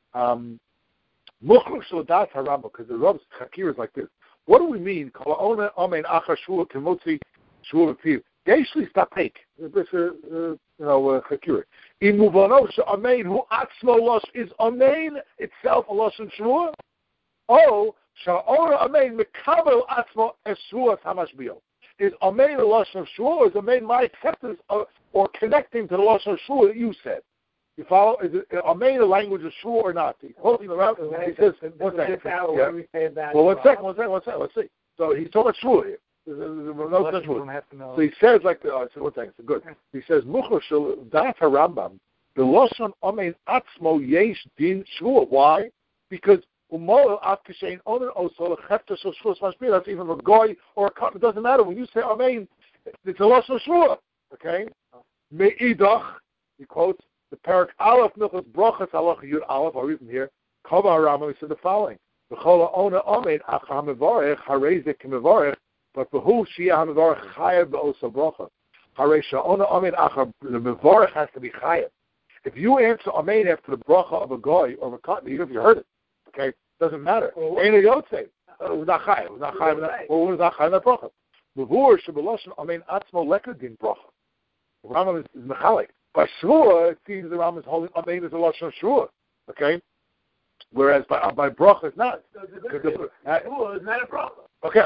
[SPEAKER 1] Muchlush Lodat Haramba, because the Rav's Chakir is like this. What do we mean? Kol Ona Amen Achar Shua Kemotzi Shua V'Piv. Yeshli Stapek. This Chakir. In Muvano Amen Hu Atzmo Losh is Amen itself a Losh and Shua. Oh, Sha'ora Amen Mekabel Atzmo Eshuas Hamashbio. Is Amen the Losh of Shua, or is Amen my acceptance or connecting to the Losh of Shua that you said? You follow? Is it Amen the language of Shua or not? He's holding around. He says, one second. Well, one second. Let's see. So he's talking about Shua here. There's no such word. So he says like the. So one second. So good. He says Muchar Shul Dat Harambam the Lashon Amen Atzmo Yesh Din Shua. Why? Because Umol Af Kishein Oner Osol Chefta Shul Shua Mashbir. That's even a goy or a cut. It doesn't matter when you say Amen. It's a Lashon Shua. Okay. Meidach. He quotes. The parak Aleph Milchus Brochas Halach Yud Aleph, or even here, Kava Harama, we said the following: V'chola Ona Amen Achar Mevarech Harezek Mevarech, but V'hu Shia Mevarech Chayav Be'osa Brocha. Haresha Ona Amen Achar the Mevarech has to be Chayav. If you answer Amen after the bracha of a goy or a cotton, even if you heard it, okay, doesn't matter. Ain't a Yotzei. It was not Chayav. It was not Chayav. Well, it was not Chayav that bracha. V'hu Shebeloshen Amen Atzmo Lekadin Bracha. The Rambam is Mechalik. By Shua, it seems the Rambam is holding Amen as a Lashon of Shua, okay? Whereas by Bracha, it's not.
[SPEAKER 3] Shua is not a bracha.
[SPEAKER 1] Okay.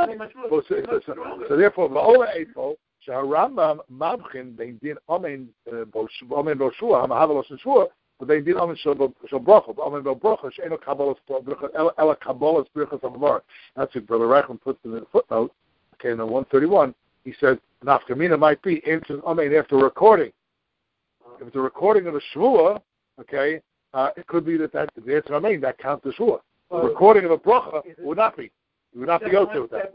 [SPEAKER 1] So therefore, V'ola Eifo, Sheharambam Mabchin, they did Amen Bo Shua, Hamahava Lashon Shua, but they did Amen Shal Bracha, Amen Bo Bracha, She'eno Kabbalas Bracha, Ela Kabbalas Brachas Amavar. That's what Brother Reichman puts in the footnote, okay, in the 131. He said, Nafkamina might be answering Amen after recording. If it's a recording of a Shua, okay, it could be that the answer Amen, that counts as Shua. The recording of a bracha would not be. It would not be okay with that.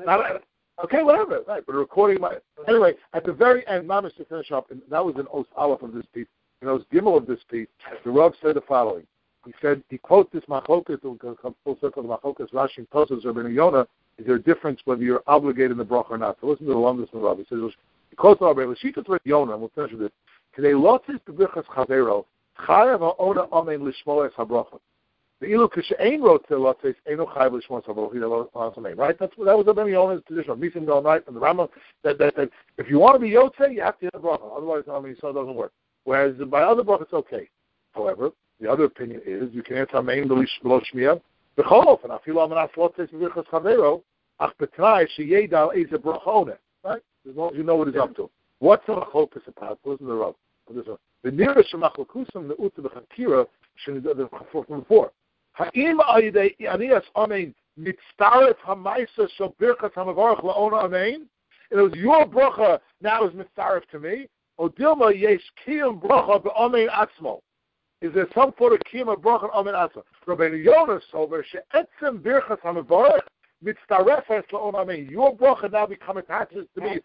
[SPEAKER 1] Okay, whatever. Right, but a recording might. Anyway, at the very end, Mamish to finish up, and that was an Os Aleph of this piece. In Os Gimel of this piece, the Rav said the following. He said, he quotes this Machokas, to come full circle to Machokas, Rashi and Tosas, Rabbeinu Yonah, is there a difference whether you're obligated in the bracha or not? So listen to the longest of the Rav. He says, he quotes the Rabbi, L'shita to Yonah, and we'll finish with this. Today, lotzis b'brichas chavero, chayav ha'ona amen lishmoles habracha. The ilu k'she'ein rotzeh lotzis, eino chayav lishmoles habracha. Right? That was Rabbi Yonah's position of Nisim Gal Night and the Rambam that if you want to be yotzeh, you have to hit the bracha. Otherwise, so it doesn't work. Whereas by other bracha, it's okay. However, the other opinion is you can answer amen below shmiyah. B'cholof and afilu amenas lotzis b'brichas chavero, ach betnai sheyedal eiz bracha oneh. Right? As long as you know what he's up to. What's the machokus about? Listen to the Rav. The nearest machokusam the uta b'chakira from before. Ha'im ayidei anias amen mitzaref ha'maisa shel birchas ha'mavarach la'ona amen. It was your bracha now is mitzaref to me. Odilma yesh kiyam bracha be'amen atzmo. Is there some sort of kiyam of bracha amen atzmo? Rabbeinu Yonah sover she'etzem birchas ha'mavarach mitzarefes la'ona amen. Your bracha now become attached to me.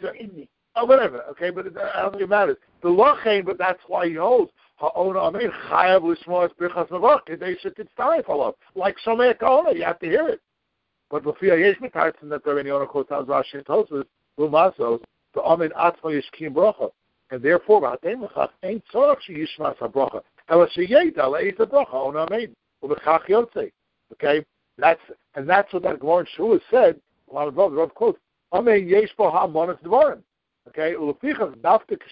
[SPEAKER 1] Oh, whatever, okay, but I don't think it matters. The lochain, but that's why he holds ha'ona amen chayav l'shmoas birchas mavarach. They should tzaref alav like Shomei Kahona. You have to hear it. But b'fia yesh mitartzim that Rabbeinu Yonah quotes out Rashi and Tosfos l'masos the amen atzmo yishkim bracha, and therefore b'atem l'chach ain't tzorach sheyishmas habracha ela sheyeda le'ez habracha ha'ona amen u'b'chach yotzei. Okay, that's what that Gemara in Shua said. A lot of the Rav quotes amen yesh bo ha'amonas dvarim. Okay, I've got to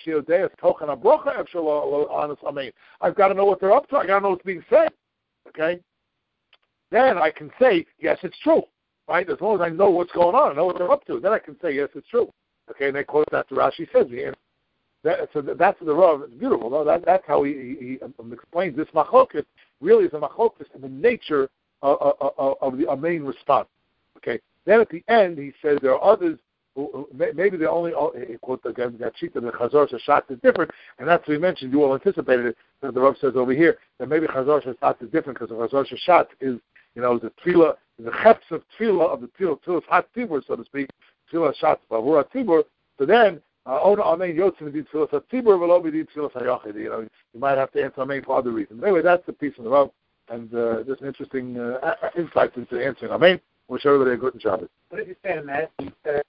[SPEAKER 1] know what they're up to. I got to know what's being said. Okay, then I can say yes, it's true. Right, as long as I know what's going on, I know what they're up to. Then I can say yes, it's true. Okay, and they quote that to Rashi says here. So that's the Rav. It's beautiful. No, that's how he explains this machokus. Really, is a machokus in the nature of the main response. Okay, then at the end he says there are others. maybe the only quote again that sheet of the Chazor Shashat is different, and that's what we mentioned. You all anticipated it. That the Rav says over here that maybe Chazor Shashat is different because the Chazor Shashat is the tefillah, the cheps of tefillah of the tefillah hot tzibur, so to speak, tefillah shat bavur tzibur. So then Ona Amen Yotzim did tefillah tzibur, but Obi did tefillah hayachid. You might have to answer Amen for other reasons. Anyway, that's the piece of the Rav, and just an interesting insight into answering Amen. Wish everybody a good job.
[SPEAKER 3] What did you say, Matt?